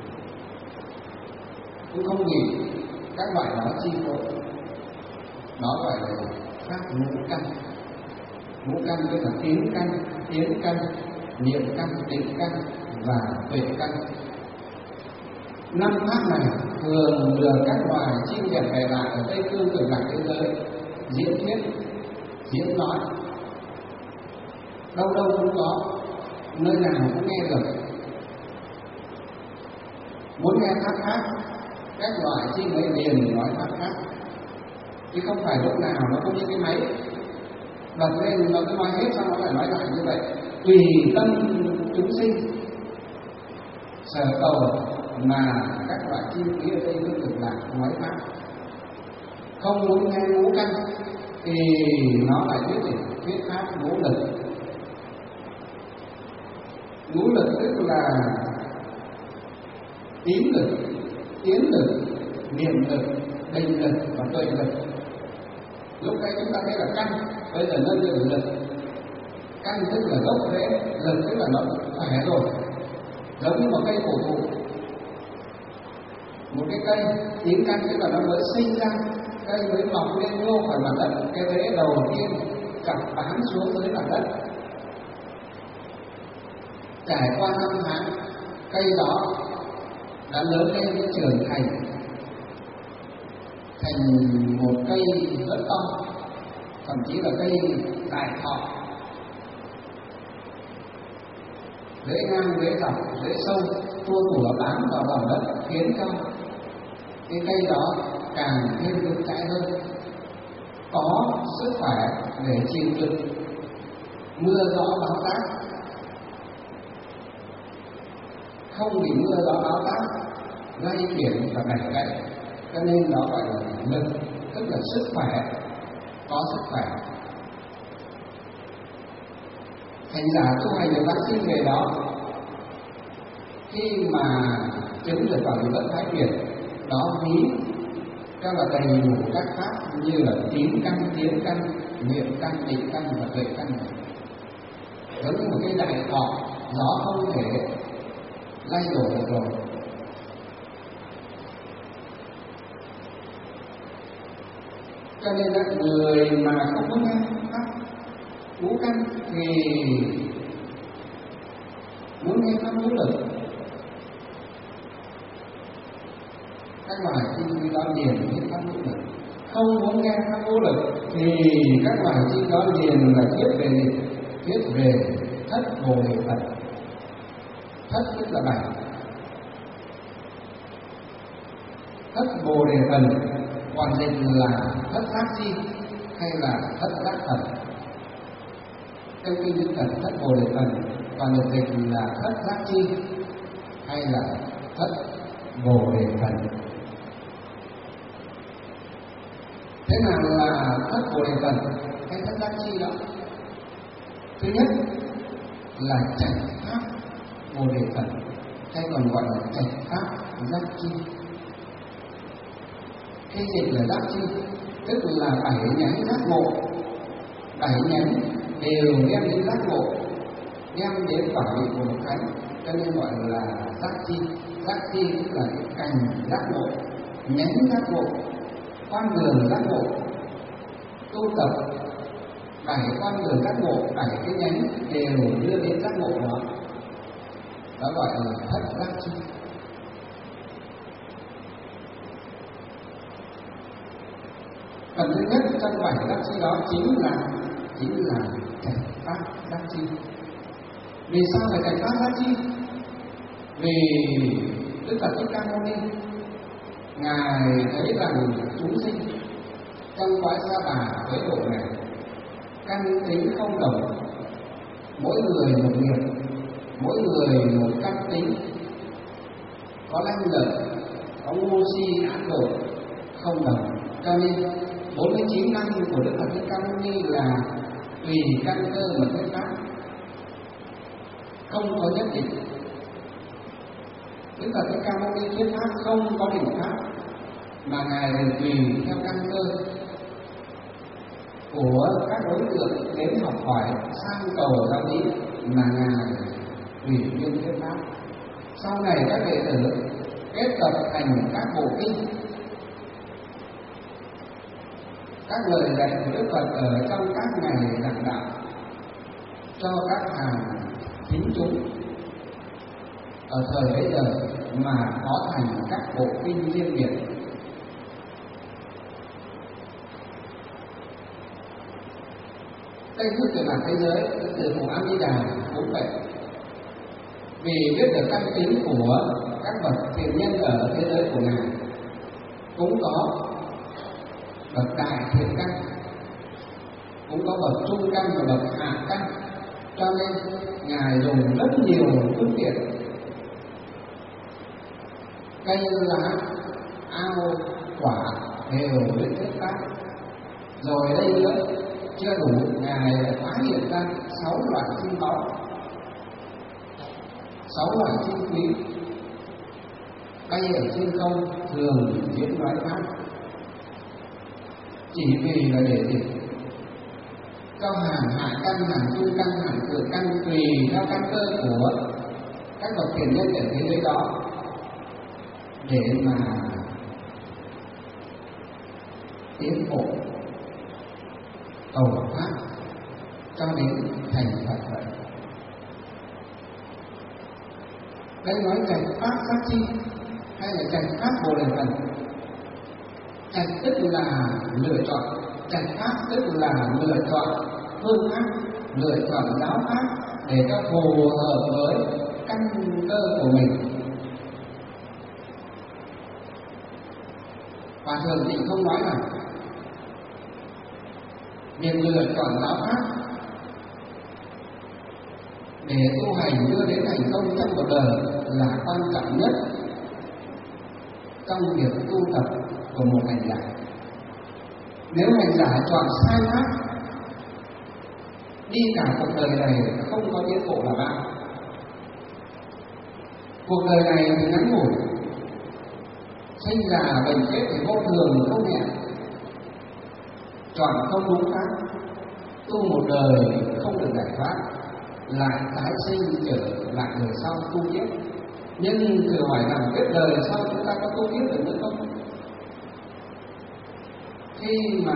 A: cũng không bị các loại đó chi phối. Đó gọi là pháp ngũ căn. Ngũ căn tức là tiến căn, tiến căn, niệm căn, định căn và tuệ căn. Năm pháp này thường được các loài chim đẹp bè lạ ở Tây Phương Cực Lạc thế giới diễn thuyết, diễn nói. Đâu đâu cũng có, nơi nào cũng nghe được. Muốn nghe pháp khác, các loại chi mới liền nói pháp khác, chứ không phải lúc nào nó cũng như cái máy bật lên nó cứ nói hết xong nó lại nói lại như vậy. Tùy tâm chúng sinh sở cầu mà các loại chi khí ở đây cứ được là nói pháp. Không muốn nghe ngũ căn thì nó lại thuyết gì? Thuyết pháp ngũ lực. Ngũ lực tức là tín lực, tiến lực, niệm lực, định lực và tuệ lực. Lúc đấy chúng ta thấy là căn, bây giờ nâng lên lực. Căn tức là gốc rễ, lực tức là nó khỏe rồi, giống như một cây cổ thụ. Một cái cây tiến căn tức là nó mới sinh ra, cây mới mọc lên nhô khỏi mặt đất, cái rễ đầu tiên chọc bám xuống dưới mặt đất. Trải qua năm tháng, cây đó đã lớn lên với trưởng thành thành một cây rất to, thậm chí là cây đại thọ, rễ ngang, rễ dọc, rễ sâu, tua tủa bám vào lòng đất, khiến cho cái cây đó càng thêm vững chãi hơn, có sức khỏe để chịu đựng mưa gió bão táp, không bị mưa gió bão táp lay chuyển và bẻ gãy. Cho nên nó gọi là lực, tức là sức khỏe, có sức khỏe. Hành giả tu hành được vãng sinh về đó, khi mà chứng được vào bất thái quyền, đó ví cho là đầy đủ các pháp như là tín căn, tiến căn, niệm căn, định căn và tuệ căn. Giống như một cái đại thọ, gió không thể lay đổ được rồi. Cho nên là người mà không có nghe pháp ngũ căn thì muốn nghe pháp ngũ lực, các loài chi khi đó liền với pháp ngũ lực. Không muốn nghe pháp ngũ lực thì các loài chi đó liền là thuyết về gì? Thuyết về thất bồ đề phần. Thất tức là bảy, thất bồ đề phần còn dịch là thất giác chi hay là thất giác thần. Trong kinh Đức Phật thất bồ đề phần còn được dịch là thất giác chi hay là thất bồ đề phần. Thế nào là thất bồ đề phần hay thất giác chi đó? Thứ nhất là trạch pháp bồ đề phần, hay còn gọi là trạch pháp giác chi. Khi dịch là giác chi tức là bảy nhánh giác ngộ, bảy nhánh đều đem đến giác ngộ, đem đến quả vị của một thánh, cho nên gọi là giác chi. Giác chi tức là cái cành giác ngộ, nhánh giác ngộ, con đường giác ngộ. Tu tập bảy con đường giác ngộ, bảy cái nhánh đều đưa đến giác ngộ đó, đó gọi là thất giác chi. Phần thứ nhất trong bảy giác chi đó chính là chính là trạch pháp giác chi. Vì sao phải trạch pháp giác chi? Vì Đức Phật Thích Ca Mâu Ni ngài thấy rằng chúng sinh trong cõi Sa Bà với độ này căn tính không đồng, mỗi người một nghiệp, mỗi người một căn tính, có lanh lợi, có ngu si ác độ không đồng. Cho nên bốn mươi chín năm của Đức Phật Thích Ca Mâu Ni là tùy căn cơ mà thuyết pháp, không có nhất định. Đức Phật Thích Ca Mâu Ni thuyết pháp không có định pháp, mà ngài tùy theo căn cơ của các đối tượng đến học hỏi sang cầu giáo lý mà ngài tùy duyên thuyết pháp. Sau này các đệ tử kết tập thành các bộ kinh, các lời dạy của Đức Phật ở trong các ngày giảng đạo cho các hàng thính chúng ở thời bấy giờ mà có thành các bộ kinh riêng biệt. Tây thức về mặt thế giới từ Phổ A Di Đà cũng vậy, vì biết được căn tính của các bậc thiện nhân ở thế giới của Ngài cũng có bậc đại thiện căn, cũng có bậc trung căn và bậc hạ căn, cho nên Ngài dùng rất nhiều phương tiện, cây lá, ao, quả đều lên thuyết pháp. Rồi đây nữa chưa đủ, Ngài phát hiện ra sáu loại chim báu, sáu loại chim quý bay ở trên không thường diễn nói pháp, chỉ vì là để gì? Cho hàng hạ căn, hàng trung căn, hàng thượng căn tùy theo căn cơ của các bậc thiện nhân ở thế giới đó để mà tiến bộ cầu pháp cho đến thành Phật vậy. Đây nói trạch pháp giác chi hay là trạch pháp Bồ Đề Phần? Trạch tức là lựa chọn, trạch pháp tức là lựa chọn phương pháp, lựa chọn giáo pháp để cho phù hợp với căn cơ của mình. Và thường thì không nói là việc lựa chọn giáo pháp để tu hành đưa đến thành công trong cuộc đời là quan trọng nhất trong việc tu tập của một hành giả. Nếu hành giả chọn sai pháp, đi cả cuộc đời này không có tiến bộ là bao. Cuộc đời này thì ngắn ngủi, sinh già bệnh chết thì vô thường không hẹn, chọn không đúng pháp, tu một đời không được giải thoát, lại tái sinh trở lại đời sau tu tiếp. Nhưng thử hỏi rằng biết đời sau chúng ta có tu tiếp được nữa không? Khi mà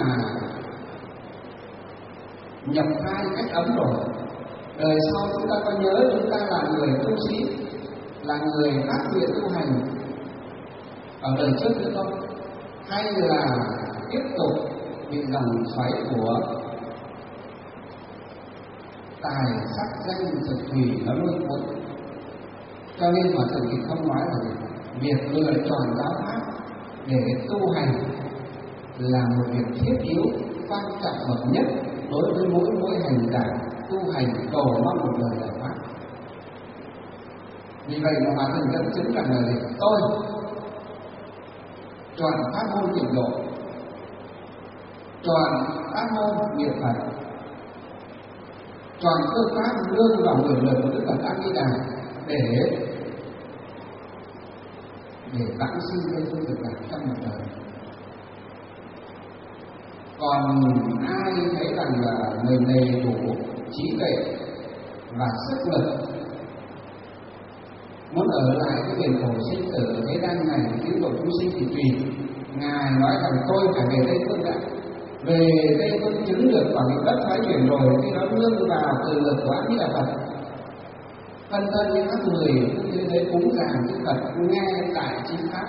A: nhập hai cách ấm rồi, đời sau chúng ta có nhớ chúng ta là người tu sĩ, là người phát nguyện tu hành ở đời trước nữa không? Hay là tiếp tục bị dòng xoáy của tài sắc danh thực thủy nó lôi cuốn? Cho nên mà Thượng Tịch không nói là gì? Việc lựa chọn giáo pháp để tu hành là một việc thiết yếu, quan trọng bậc nhất đối với mỗi mỗi hành giả tu hành cầu mong một đời giải thoát. Vì vậy mà Hòa Thượng dẫn chứng rằng là gì? Tôi chọn pháp môn tịnh độ, chọn pháp môn niệm Phật, chọn phương pháp nương vào người lời của Đức Phật A Di Đà để để vãng sinh lên phương thực lạc trong một đời. Còn ai thấy rằng là người đầy đủ trí tuệ và sức lực muốn ở lại cái biển khổ sinh tử thế gian này cứu độ chúng sinh thì tùy. Ngài nói rằng tôi phải về Tây Phương đã, về Tây Phương chứng được vào những đất thoái chuyển rồi khi đó nương vào từ lực của A Di Đà Phật, phân thân với các người thế giới cúng dường Đức Phật nghe tại chính pháp.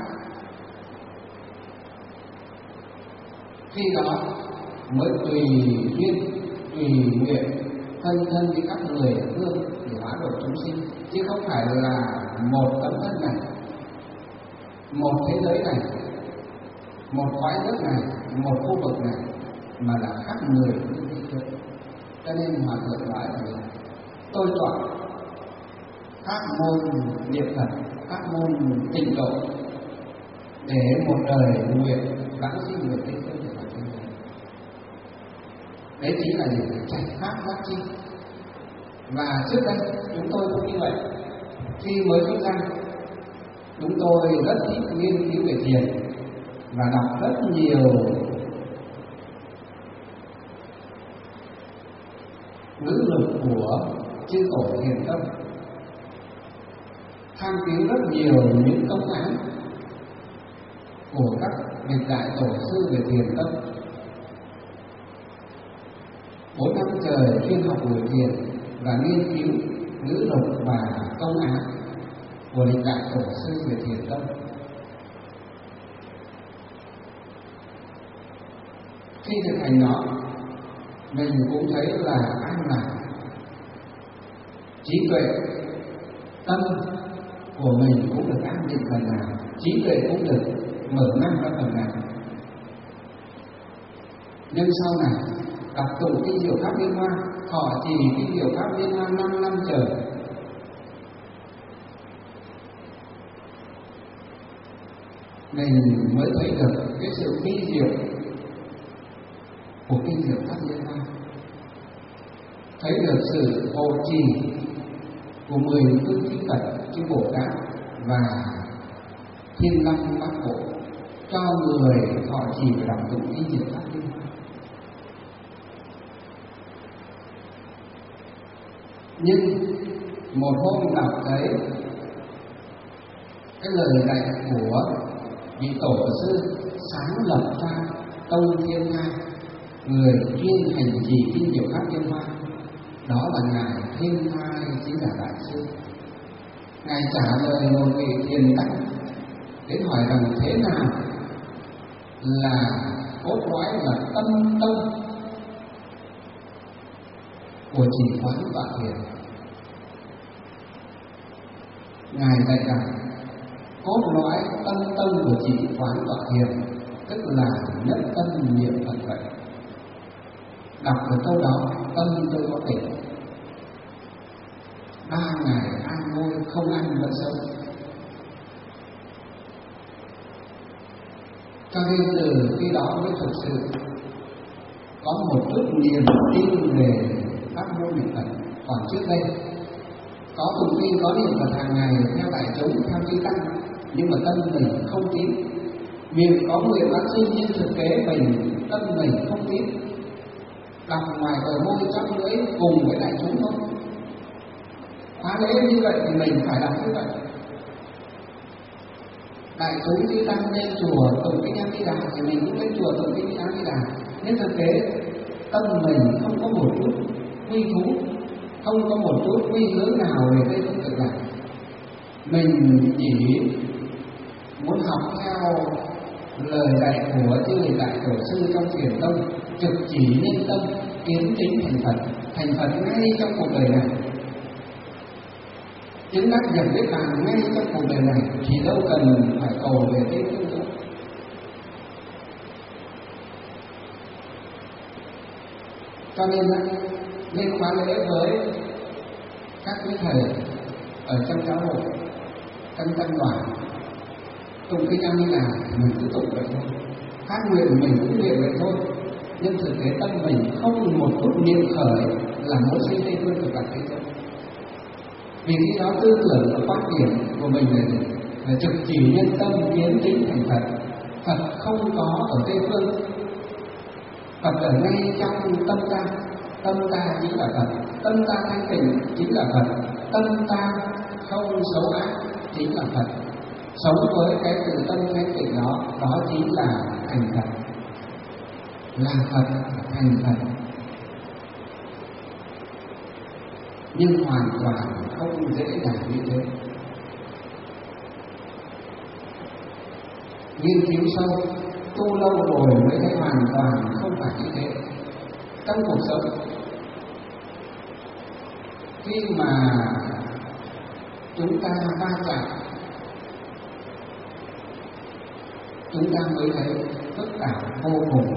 A: Khi đó mới tùy duyên tùy nguyện phân thân với các người hương để hóa độ chúng sinh, chứ không phải là một tâm thân này, một thế giới này, một cõi nước này, một khu vực này, mà là khác người như thế. Cho nên Hòa Thượng nói là tôi chọn pháp môn niệm Phật, pháp môn tịnh độ để một đời nguyện vãng sinh về Tây Phương để thành Phật. Đấy chính là những trạch pháp giác chi. Và trước đây chúng tôi cũng như vậy. Khi mới xuất gia, chúng tôi rất thích nghiên cứu về thiền và đọc rất nhiều ngữ lực của chư tổ Thiền Tông, tham cứu rất nhiều những công án của các vị đại tổ sư về Thiền Tông. Bốn năm trời chuyên học buổi thiền và nghiên cứu ngữ lục và công án của lịch đại tổ sư về Thiền Tông. Khi thực hành nó, mình cũng thấy là an lạc, trí tuệ, tâm của mình cũng được an định phần nào, trí tuệ cũng được mở mang ra phần nào. Nhưng sau này đọc tụng kinh diệu pháp liên hoa, họ trì kinh diệu pháp liên hoa năm năm trời, mình mới thấy được cái sự vi diệu của kinh diệu pháp liên hoa, thấy được sự hộ trì của mười phương chư Phật, chư Bồ Tát và Thiên Long Bát Bộ cho người họ trì và đọc tụng kinh diệu pháp liên hoa. Nhưng một hôm đọc thấy cái lời dạy của vị tổ sư sáng lập ra Tông Thiên Nga, người chuyên hành trì kinh diệu pháp liên hoa, đó là ngài Thiên Thai Chí Giả Đại Sư. Ngài trả lời một vị thiền tăng đến hỏi rằng thế nào là cốt lõi là tâm tông của trì quán tọa thiền. Ngài dạy rằng cốt lõi tâm tông của trì quán tọa thiền tức là nhất tâm niệm Phật vậy. Đọc được câu đó, tâm tôi có tỉnh. Ba ngày an ngôi không ăn vẫn sống. Cho nên từ khi đó mới thực sự có một chút niềm tin về pháp môn niệm Phật. Còn trước đây có tụng kinh, có niệm Phật hàng ngày theo đại chúng, theo chư tăng, nhưng mà tâm mình không tín. Miệng có nguyện phát sinh nhưng thực tế mình tâm mình không tín. Đọc ngoài bờ môi trong lưỡi cùng với đại chúng thôi. Khóa lễ như vậy thì mình phải đọc như vậy. Đại chúng chư tăng lên chùa tụng kinh A Di Đà thì mình cũng lên chùa tụng kinh A Di Đà. Nhưng thực tế tâm mình không có một chút quy thú, không có một chút quy hướng nào về Tây Phương Cực Lạc. Mình chỉ muốn học theo lời dạy của chư vị đại tổ sư trong Thiền Tông, trực chỉ nhân tâm, kiến tính thành Phật, thành Phật ngay trong cuộc đời này, chứng đắc nhập niết bàn ngay trong cuộc đời này, thì đâu cần phải cầu về Tây Phương nữa. Cho nên nên khóa lễ với các quý thầy ở trong giáo hội, trong tăng đoàn, tụng kinh A Di Đà mình cứ tụng vậy thôi, phát nguyện mình cũng nguyện vậy thôi, nhưng thực tế tâm mình không một chút niệm khởi là muốn sinh Tây Phương Cực Lạc thế thôi. Vì khi đó tư tưởng và quan điểm của mình là gì? Là trực chỉ nhân tâm, kiến tính thành Phật. Phật không có ở Tây Phương, Phật ở ngay trong tâm ta. Tâm ta chính là Phật, tâm ta thanh tịnh chính là Phật, tâm ta không xấu ác chính là Phật. Sống với cái từ tâm thanh tịnh đó, đó chính là thành Phật, là Phật thành Phật. Nhưng hoàn toàn không dễ dàng như thế. Nghiên cứu sâu, tu lâu rồi mới thấy hoàn toàn không phải như thế. Trong cuộc sống, khi mà chúng ta va chạm, chúng ta mới thấy phức tạp vô cùng.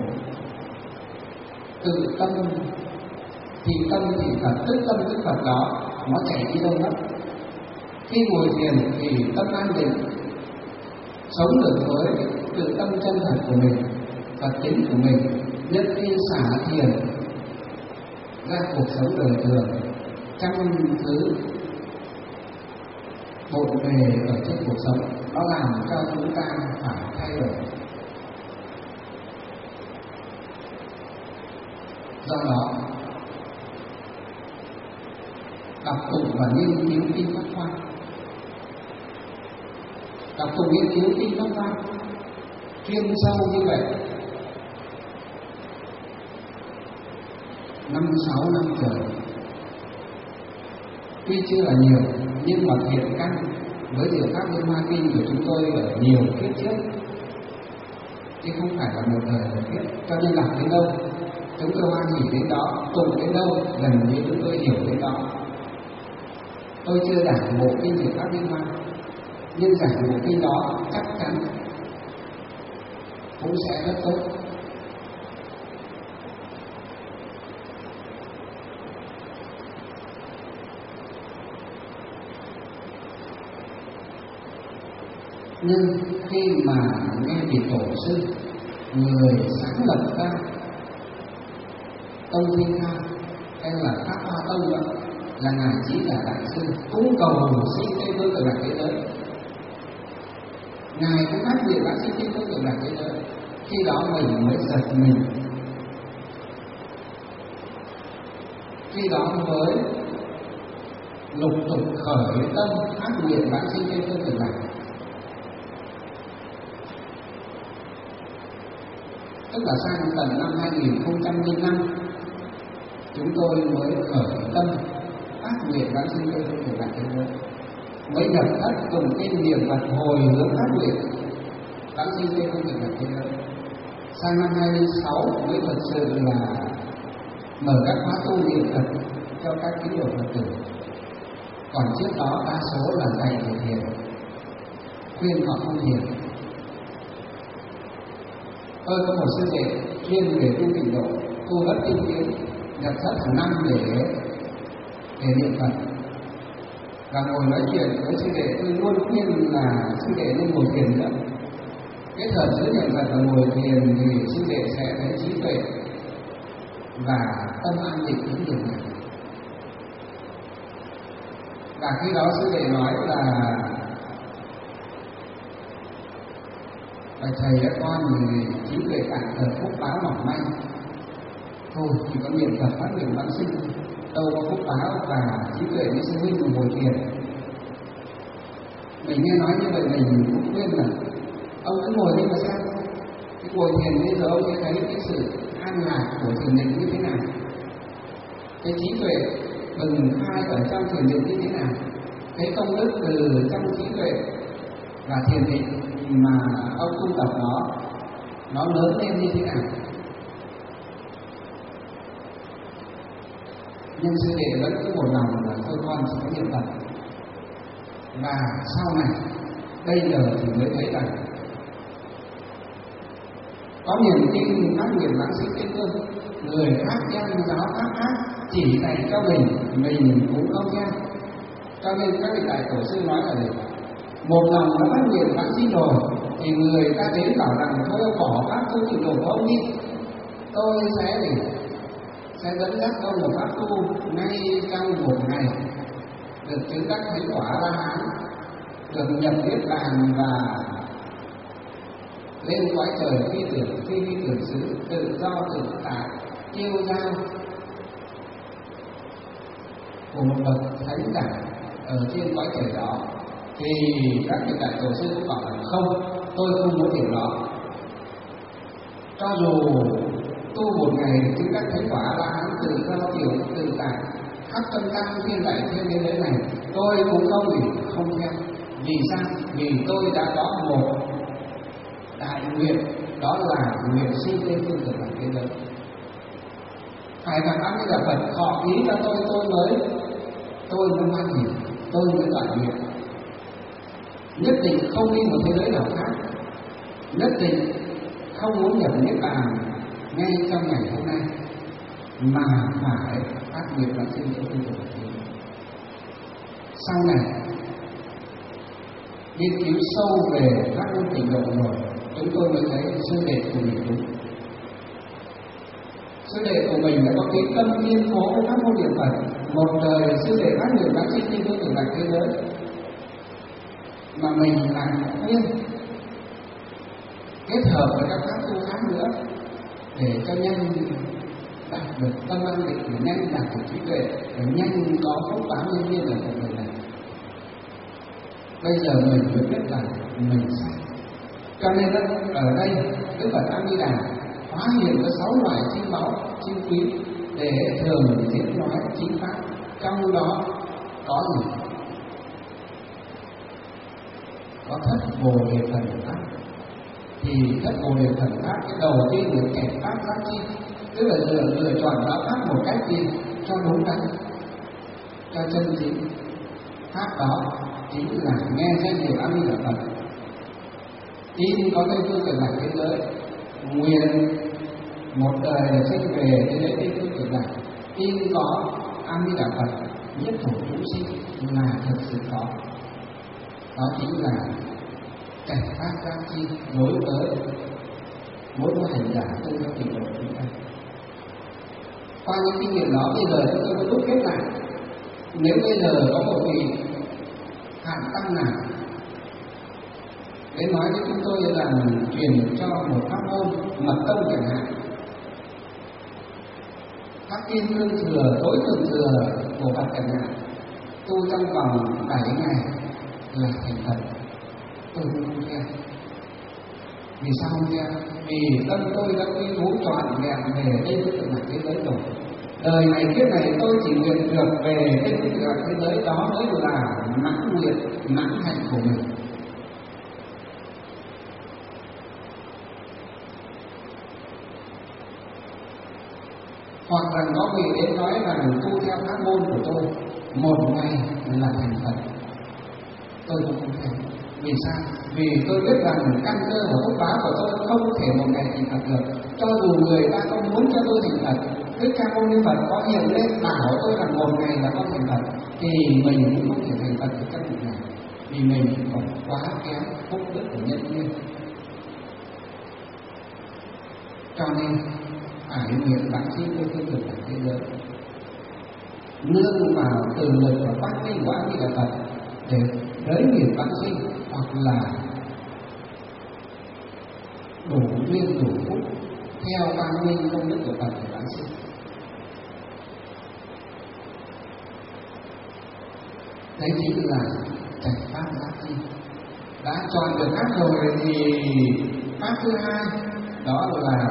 A: Tự tâm thì tâm thì Phật, tức tâm tức Phật đó, nó chạy đi đâu mất. Khi ngồi thiền thì tâm an định, sống được với tự tâm chân thật của mình, Phật tính của mình. Nhất khi xả thiền ra cuộc sống đời thường, trăm thứ bộn bề ở trên cuộc sống, nó làm cho chúng ta phải thay đổi. Do đó, đọc tụng và nghiên cứu kinh Pháp Hoa, đọc tụng nghiên cứu kinh Pháp Hoa chuyên sâu như vậy, năm sáu năm trời, tuy chưa là nhiều nhưng mà thiện căn với diệu pháp Liên Hoa Kinh của chúng tôi ở nhiều kiếp trước, chứ không phải là một đời một kiếp. Cho nên đọc đến đâu chúng tôi hoan hỉ đến đó, tụng đến đâu gần như chúng tôi hiểu đến đó. Tôi chưa đảng bộ kinh diệu pháp Liên Hoa, nhưng giảng bộ kinh đó chắc chắn cũng sẽ rất tốt. Nhưng khi mà nghe vị tổ sư, người sáng lập ra tông Thiên Khai hay là Pháp Hoa Tông đó, là ngài chỉ là đại sư cũng cầu sinh Tây Phương Cực Lạc thế giới, ngài cũng phát nguyện bác sinh Tây Phương Cực Lạc thế giới. Khi đó mình mới giật mình, khi đó mới lục tục khởi tâm phát nguyện bác sinh Tây Phương Cực Lạc. Tức là sang tận năm hai nghìn không trăm lẻ năm chúng tôi mới khởi tâm phát nguyện bác sinh Tây Phương Cực Lạc thế giới, mới nhập thất cùng cái niệm Phật hồi hướng phát nguyện bác sinh Tây Phương Cực Lạc thế giới. Sang năm hai nghìn không trăm lẻ sáu mới thật sự là mở các khóa tu niệm Phật cho các tín đồ Phật tử. Còn trước đó đa số là dạy về thiền, khuyên họ không thiền. Tôi có một sư đệ chuyên về tu tịnh độ, tu rất tinh tiến, nhập thất hàng năm để để niệm Phật. Và ngồi nói chuyện với sư đệ, tôi luôn khuyên là sư đệ nên ngồi thiền nữa. Kết hợp giữa niệm Phật và ngồi thiền thì sư đệ sẽ thấy trí tuệ và tâm an định những điều này. Và khi đó sư đệ nói là Bạch thầy đã con thì trí tuệ cạn thời phúc báo mỏng manh, thôi chỉ có niệm Phật phát nguyện bác sinh, đâu có phúc báo và trí tuệ như sư huynh mà ngồi thiền. Mình nghe nói như vậy mình cũng khuyên là ông cứ ngồi đi mà xem, cái ngồi thiền bây giờ ông sẽ thấy cái sự an lạc của thiền định như thế nào, cái trí tuệ bừng khai ở trong thiền định như thế nào, cái công đức từ trong trí tuệ và thiền định mà ông tu tập nó nó lớn lên như thế nào. Nhưng sư đệ vẫn cứ một lòng là thôi con sẽ có niệm Phật. Và sau này bây giờ thì mới thấy rằng có niềm tin phát nguyện bác sinh Tây Phương, người khác gian giáo pháp khác chỉ dạy cho mình, mình cũng không gian. Cho nên các vị đại tổ sư nói là gì? Một lòng đã phát nguyện bác sinh rồi thì người ta đến bảo rằng thôi bỏ pháp tu tịnh độ của ông đi, tôi sẽ để sẽ dẫn dắt ông một pháp tu ngay trong một ngày, được chứng đắc thánh quả A La Hán, được nhập niết bàn và lên cõi trời phi tưởng phi phi tưởng xứ, tự do tự tại tiêu dao của một bậc thánh giả ở trên cõi trời đó. Thì các vị đại tổ sư cũng bảo rằng không, tôi không muốn điều đó. Cho dù tu một ngày để chứng đắc thánh quả A La Hán, tự do tiểu tự tại khắp tâm tăng thiên đại thiên thế giới này, tôi cũng không gì không theo. Vì sao? Vì tôi đã có một đại nguyện, đó là nguyện sinh Tây Phương Cực Lạc thế giới. Phải gặp A Di Đà Phật họ ý cho tôi, tôi mới tôi mới mang gì, tôi mới toàn nguyện. Nhất định không đi một thế giới nào khác, nhất định không muốn nhập niết bàn ngay trong ngày hôm nay, mà phải phát nguyện bác sinh Tây Phương Cực Lạc thế giới. Sau này nghiên cứu sâu về pháp môn tịnh độ rồi, chúng tôi mới thấy sư đệ của mình đúng. Sư đệ của mình đã có cái tâm kiên cố với pháp môn niệm Phật, một đời sư đệ phát nguyện bác sinh Tây Phương Cực Lạc thế giới, mà mình lại khuyên kết hợp với các pháp tu khác nữa để cho nhanh đạt được tâm an định, để nhanh đạt được trí tuệ, để nhanh có phúc báo nhân viên ở cuộc đời này. Bây giờ mình mới biết rằng mình sai. Cho nên ở đây Đức Phật A Di Đà hóa hiện có sáu loại chim báu, chim quý để thường diễn nói chính pháp. Trong đó có gì? Có thất bồ đề thần pháp. Thì thất bồ đề thần pháp cái đầu tiên là kẻ pháp giác chi, tức là lựa lựa chọn đạo pháp một cách gì cho đúng đắn, cho chân chính. pháp đó chính là nghe danh hiệu A Di Đà Phật, tin có Tây Phương Cực Lạc thế giới, nguyện một đời là sinh về thế giới Tây Phương Cực Lạc, tin có A Di Đà Phật nhất thủ chúng sinh là thực sự có. Đó chính là cảnh pháp giác chi đối với mỗi một hành giả tu theo trình độ chúng ta. Qua những kinh nghiệm đó, bây giờ chúng tôi có rút kết lại. Nếu bây giờ có một vị hạng tăng nào để nói với chúng tôi rằng truyền cho một pháp môn mật tông chẳng hạn, các kim cương thừa, tối thượng thừa của Phật chẳng hạn, tu trong vòng bảy ngày là thành Phật, tôi không theo. Vì sao không theo? Vì tâm tôi đã quy thú trọn vẹn về Tây Phương Cực Lạc thế giới rồi. Đời này kiếp này tôi chỉ nguyện được về Tây Phương Cực Lạc thế giới, đó mới là mãn nguyện, mãn hạnh của mình. Hoặc rằng có vị đến nói rằng tu theo pháp môn của tôi một ngày là thành Phật, tôi cũng không theo. Vì sao? Vì tôi biết rằng căn cơ và phúc báo của tôi không thể một ngày thành Phật được. Cho dù người ta có muốn cho tôi thành Phật, Thích Ca Mâu Ni Phật có hiện lên bảo tôi rằng một ngày là con thành Phật, thì mình cũng không thể thành Phật được trong một ngày, vì mình còn quá kém phúc đức của nhân duyên. Cho nên phải nguyện vãng sinh Tây Phương Cực Lạc thế giới, nương vào từ lực và phát minh của A Di Đà Phật để đới nghiệp vãng sinh, hoặc là đủ duyên đủ phúc theo quang minh công đức của Phật để vãng sinh. Đấy chính là trạch pháp giác chi. Đã chọn được pháp rồi thì pháp thứ hai đó là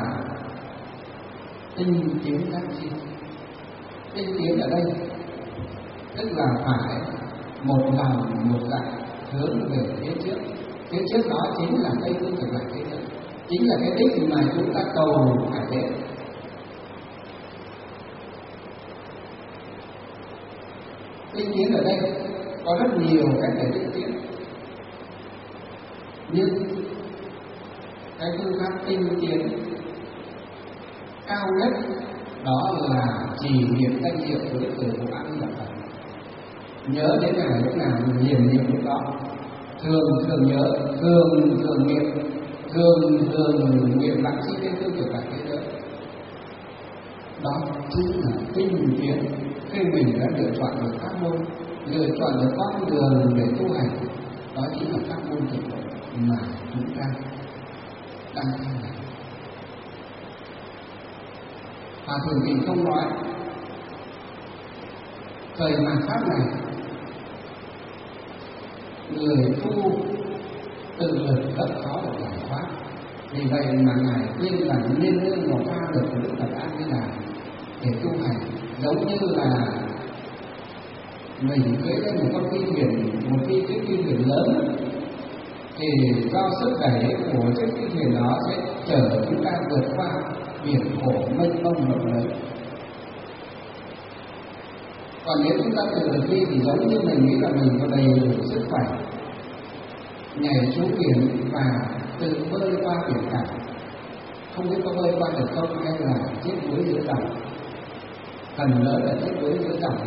A: tinh tiến giác chi. Tinh tiến ở đây tức là phải một lòng một dạ hướng về phía trước. Phía trước đó chính là Tây Phương Cực Lạc thế giới, chính là cái đích mà chúng ta cầu phải đến. Tinh tiến ở đây có rất nhiều cách để tinh tiến, nhưng cái phương pháp tinh tiến cao nhất đó là trì niệm danh hiệu của Đức Từ Phụ A Di Đà Phật. Nhớ đến ngày lúc nào mình liền niệm lúc đó, thường thường nhớ, thường thường niệm, thường thường nguyện vãng sinh Tây Phương Cực Lạc thế giới. Đó chính là tinh tiến. Khi mình đã lựa chọn được pháp môn, lựa chọn được con đường để tu hành, đó chính là pháp môn tịnh độ mà chúng ta đang theo hành. Hòa Thượng Tịnh Không nói thời mạt pháp này người tu tự lực rất khó được giải thoát. Vì vậy mà ngài khuyên là nên nương vào pha lực của Đức Phật A Di Đà để tu hành, giống như là mình cưỡi lên một con phi thuyền, một phi chiếc phi thuyền lớn, thì do sức đẩy của chiếc phi thuyền đó sẽ chở chúng ta vượt qua biển khổ mênh mông rộng lớn. Còn nếu chúng ta tự lực đi thì giống như mình nghĩ là mình có đầy đủ sức khỏe, nhảy xuống biển và tự bơi qua biển cả, không biết có bơi qua được không, hay là chết đuối giữa dòng. Phần lớn là chết đuối giữa dòng.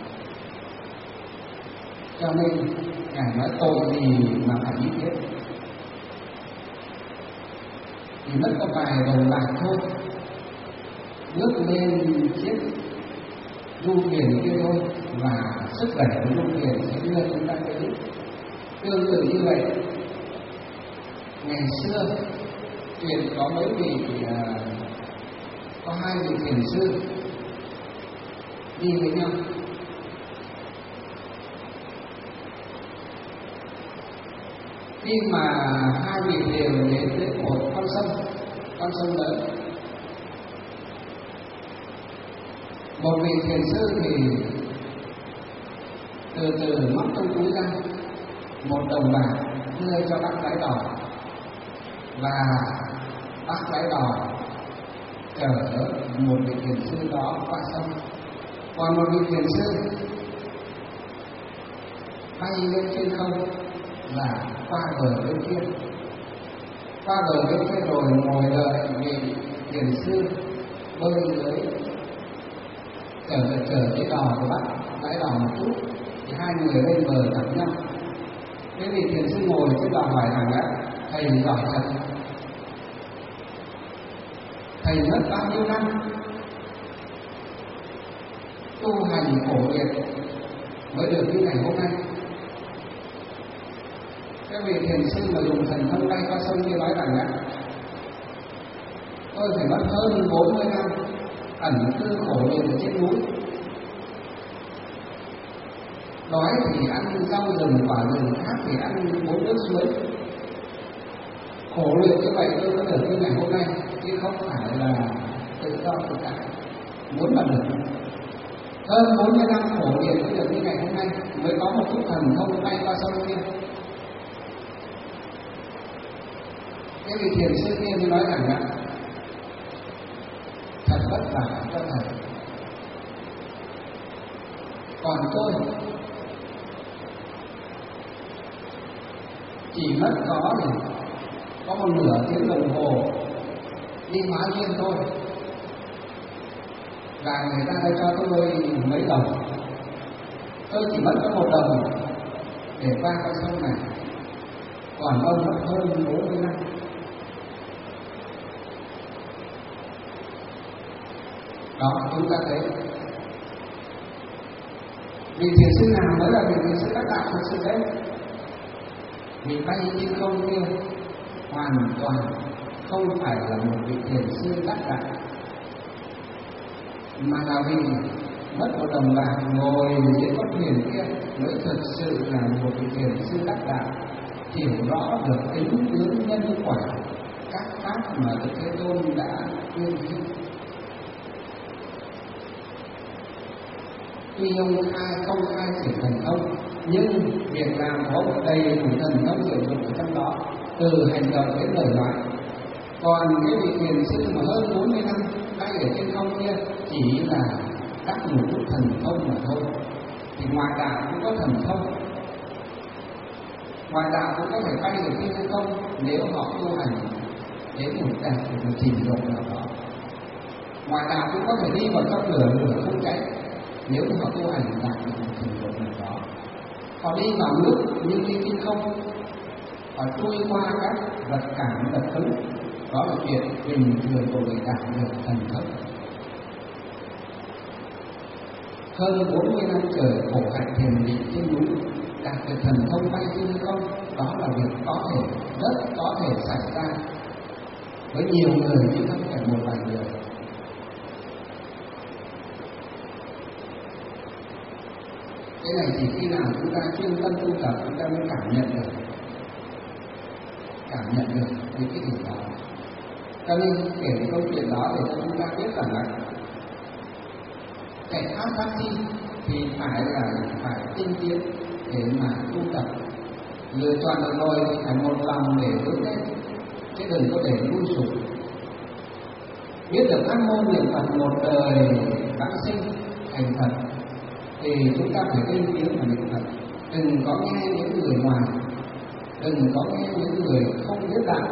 A: Cho nên ngài nói tội gì mà phải đi tiếp, chỉ mất có vài đồng bạc thôi, bước lên chiếc du thuyền kia thôi, và sức đẩy của du thuyền sẽ đưa chúng ta tới đích. Tương tự như vậy, ngày xưa chuyện có mấy vị uh, có hai vị thiền sư đi với nhau. Khi mà hai vị đều đến đến một con sông, con sông lớn, một vị thiền sư thì từ từ móc trong túi ra một đồng bạc đưa cho bác lái đò, và bác lái đò chở một vị thiền sư đó qua sông. Còn một vị thiền sư bay lên trên không và qua bờ bên kia. Qua bờ bên kia rồi ngồi đợi vị thiền sư bơi lưới chở chở cái đò của bác lái đò một chút, thì hai người lên bờ gặp nhau. Cái vị thiền sư ngồi trên đò hỏi rằng á, thầy giỏi thật, thầy mất bao nhiêu năm tu hành khổ luyện mới được như ngày hôm nay. Cái vị thiền sư mà dùng thần thông bay qua sông kia nói rằng á, tôi phải mất hơn bốn mươi năm ẩn cư khổ luyện ở trên núi. Đói thì ăn rau rừng quả rừng, khác thì ăn bốn nước suối. Khổ luyện như vậy tôi có được như ngày hôm nay, chứ không phải là tự do tự tại muốn mà được. Hơn bốn mươi năm khổ luyện mới được như ngày hôm nay, mới có một chút thần thông bay qua sông kia. Cái vị thiền sư kia mới nói rằng là thật vất vả cho thầy, còn tôi chỉ mất có thì có một nửa tiếng đồng hồ đi hóa duyên thôi, và người ta đã cho tôi mấy đồng, tôi chỉ mất có một đồng để qua con sông này, còn ông mất hơn bốn mươi năm. Đó, chúng ta thấy vị thiền sư nào mới là vị thiền sư đắc đạo thực sự đấy. Vị bay trên không kia hoàn toàn không phải là một vị thiền sư đắc đạo, mà là vì mất một đồng bạc ngồi trên con thuyền kia mới thực sự là một vị thiền sư đắc đạo, hiểu rõ được tính tướng nhân quả các pháp mà Đức Thế Tôn đã tuyên thuyết. Tuy ông khai không khai triển thần thông, nhưng việc làm có một đầy đủ thần thông sử dụng ở trong đó, từ hành động đến lời nói. Còn cái vị thiền sư mà hơn bốn mươi năm bay ở trên không kia chỉ là đắc một chút thần thông mà thôi. Thì ngoại đạo cũng có thần thông, ngoại đạo cũng có thể bay được trên không nếu họ tu hành đến một đạt một trình độ nào đó. Ngoại đạo cũng có thể đi vào trong lửa, lửa không cháy nếu họ tu hành đạt được một trình độ nào đó. Họ đi vào nước như đi trên không, họ trôi qua các vật cản vật cứng, đó là chuyện bình thường của người đạt được thần thông. Hơn bốn mươi năm trời khổ hạnh thiền định trên núi, đạt được thần thông bay trên không, đó là việc có thể, rất có thể xảy ra với nhiều người chứ không phải một vài người. Cái này chỉ khi nào chúng ta chuyên tâm tu tập chúng ta mới cảm nhận được, cảm nhận được những cái điều đó. Cho nên kể cái câu chuyện đó để cho chúng ta biết rằng là cái áp tác chi thì phải là phải tinh tiến để mà tu tập. Lựa chọn được rồi thì phải một lòng để vững lên, chứ đừng có để lui sụp. Biết được pháp môn niệm Phật một đời vãng sinh thành Phật thì chúng ta phải tinh tiến và niệm Phật. Đừng có nghe những người ngoài, đừng có nghe những người không biết đạo,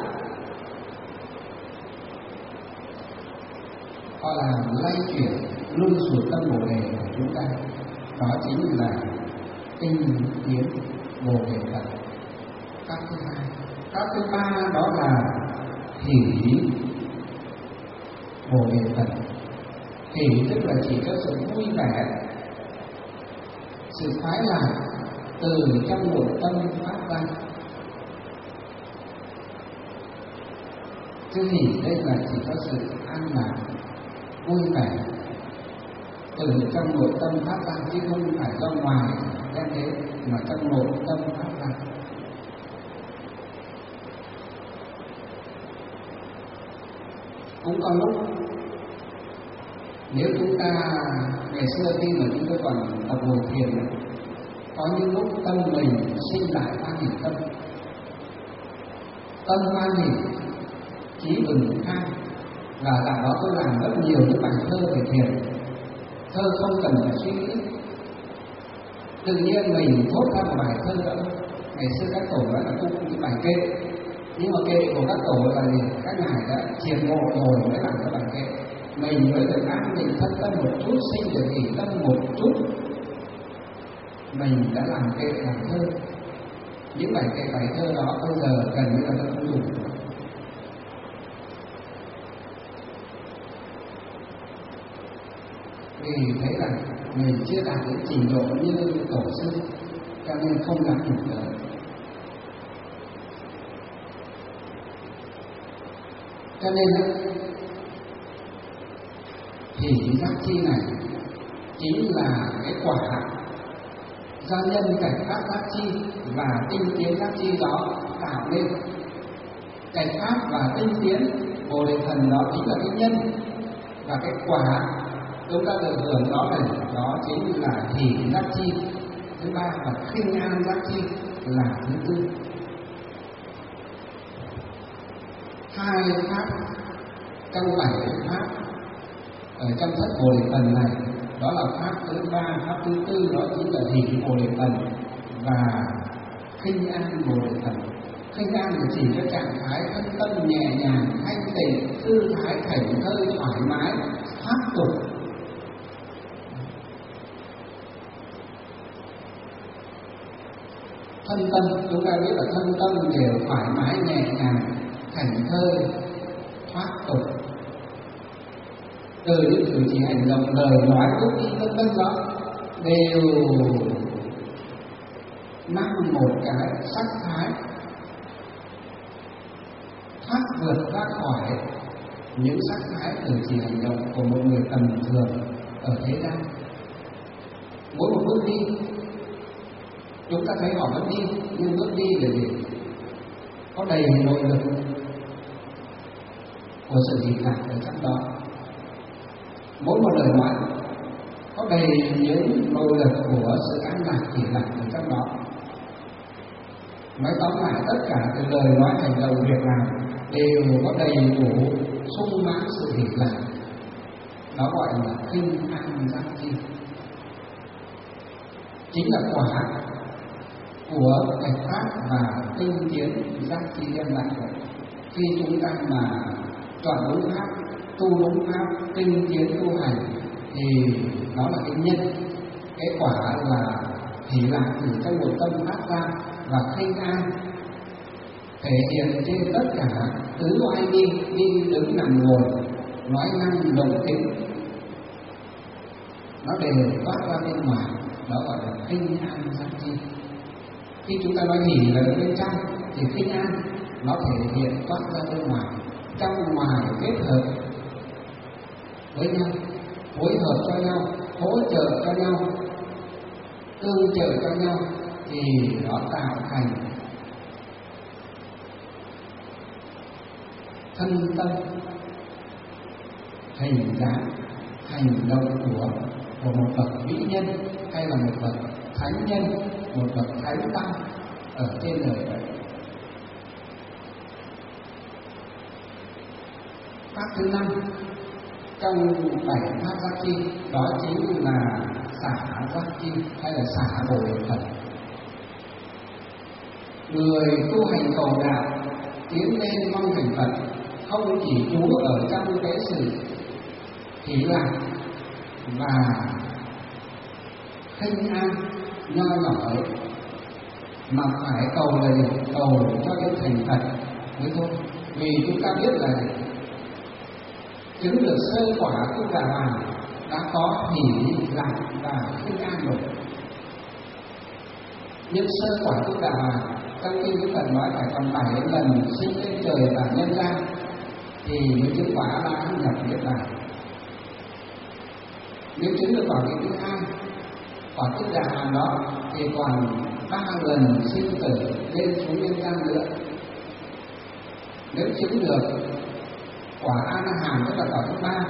A: họ làm lay chuyển lui sụp tâm bồ đề của chúng ta. Đó chính là tinh tiến bồ đề Phật. Các thứ hai, các thứ ba đó là hỷ bồ đề Phật. Hỷ tức là chỉ có sự vui vẻ, sự khoái lạc từ trong nội tâm phát ra. Chứ hỷ đây là chỉ có sự an lạc, vui vẻ từ trong nội tâm phát ra, chứ không phải do ngoài đem đến, mà trong nội tâm phát ra. Cũng có lúc nếu chúng ta ngày xưa khi mà chúng tôi còn tập ngồi thiền, có những lúc tâm mình sinh lại hoan hỷ tâm, tâm hoan hỷ chí bừng khai, và tại đó tôi làm rất nhiều những bài thơ về thiền. Thơ không cần phải suy nghĩ, Tự nhiên mình thốt ra một bài thơ nữa. Ngày xưa các tổ nói là cung cái bài kệ, nhưng mà kệ của các tổ là gì? Các ngài đã triệt ngộ rồi mới làm cái bài kệ. Mình mới được an định thân tâm một chút, sinh được hỷ tâm một chút, mình đã làm kệ làm thơ. Những bài kệ bài thơ đó bây giờ gần như là nó không đủ. Vì thấy rằng mình chưa đạt đến trình độ như tổ sư, cho nên không dám đủ nữa. Cho nên đó, thì giác chi này chính là cái quả do nhân cảnh pháp giác chi và tinh tiến giác chi đó tạo nên. Cảnh pháp và tinh tiến Bồ Đề Thần đó chính là cái nhân, và cái quả chúng ta được hưởng đó là đó chính là hỷ giác chi thứ ba, và khinh an giác chi là thứ tư. Hai pháp trong bảy pháp ở trong thất Bồ Đề Phần này, đó là pháp thứ ba, pháp thứ tư đó chính là hỷ Bồ Đề Phần và khinh an Bồ Đề Phần. Khinh an là chỉ cho trạng thái thân tâm nhẹ nhàng, thanh tịnh, thư thái, thảnh thơi, thoải mái, thoát tục. Thân tâm, chúng ta biết là thân tâm đều thoải mái, nhẹ nhàng, thảnh thơi, thoát tục. Từ những cử chỉ hành động, lời nói, bước đi vân vân đó đều mang một cái sắc thái thoát vượt ra khỏi những sắc thái cử chỉ hành động của một người tầm thường ở thế gian. Mỗi một bước đi, chúng ta thấy họ vẫn đi, nhưng bước đi là gì? Có đầy nội lực của sự hỷ lạc ở trong đó. Mỗi một lời nói có đầy những nội lực của sự an lạc hỷ lạc ở trong đó. Nói tóm lại, tất cả từ lời nói, hành động, việc làm đều có đầy đủ sung mãn sự hỷ lạc. Đó gọi là khinh an giác chi, chính là quả của cảnh pháp và tinh tiến giác chi đem lại. Khi chúng ta mà chọn đúng pháp, tu đúng pháp, tinh tiến tu hành, thì đó là cái nhân. Cái quả là hỷ lạc từ trong một tâm phát ra, và khinh an thể hiện trên tất cả tứ oai nghi, đi đứng nằm ngồi, nói năng động tĩnh, nó đều toát ra bên ngoài. Đó gọi là khinh an giác chi. Khi chúng ta nói hỷ là ở bên trong, thì khinh an nó thể hiện toát ra bên ngoài. Trong ngoài kết hợp với nhau, phối hợp cho nhau, hỗ trợ cho nhau, tương trợ cho nhau, thì nó tạo thành thân tâm, hình dáng, hành động của của một bậc vĩ nhân, hay là một bậc thánh nhân, một bậc thánh tăng ở trên đời vậy. Pháp thứ năm trong bảy pháp giác chi, đó chính là xả giác chi, hay là xả Bồ Đề Phần. Người tu hành cầu đạo tiến lên mong thành Phật, không chỉ trú ở trong cái sự hỷ lạc và khinh an nho nhỏ ấy, mà phải cầu là gì? Cầu cho đến thành Phật mới thôi. Vì chúng ta biết là chứng được sơ quả Tu Đà Hoàn đã có hỷ lạc và khinh an rồi. Nhưng sơ quả Tu Đà Hoàn trong kinh Đức Phật nói phải còn bảy lần sinh lên trời và nhân gian thì mới chứng quả A La Hán nhập Niết Bàn. Nếu chứng được quả vị thứ hai, quả Tu Đà Hoàn đó, thì còn ba lần sinh tử lên xuống nhân gian nữa. Nếu chứng được quả A La Hán, tức là quả thứ ba,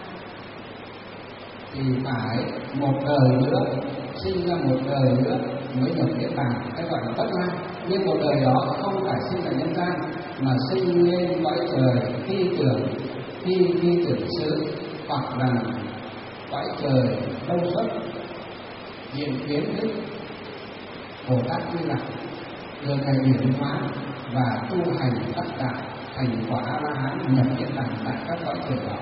A: thì phải một đời nữa, sinh ra một đời nữa mới nhập Niết Bàn, cái gọi là Bất Lai. Nhưng một đời đó không phải sinh tại nhân gian, mà sinh lên cõi trời phi tưởng, phi phi tưởng sự, hoặc là cõi trời đâu xuất, diện kiến thức, Bồ Tát Di Lặc được thầy điểm hóa và tu hành tất cả thành quả A La Hán nhập Niết Bàn tại các cõi trời đó.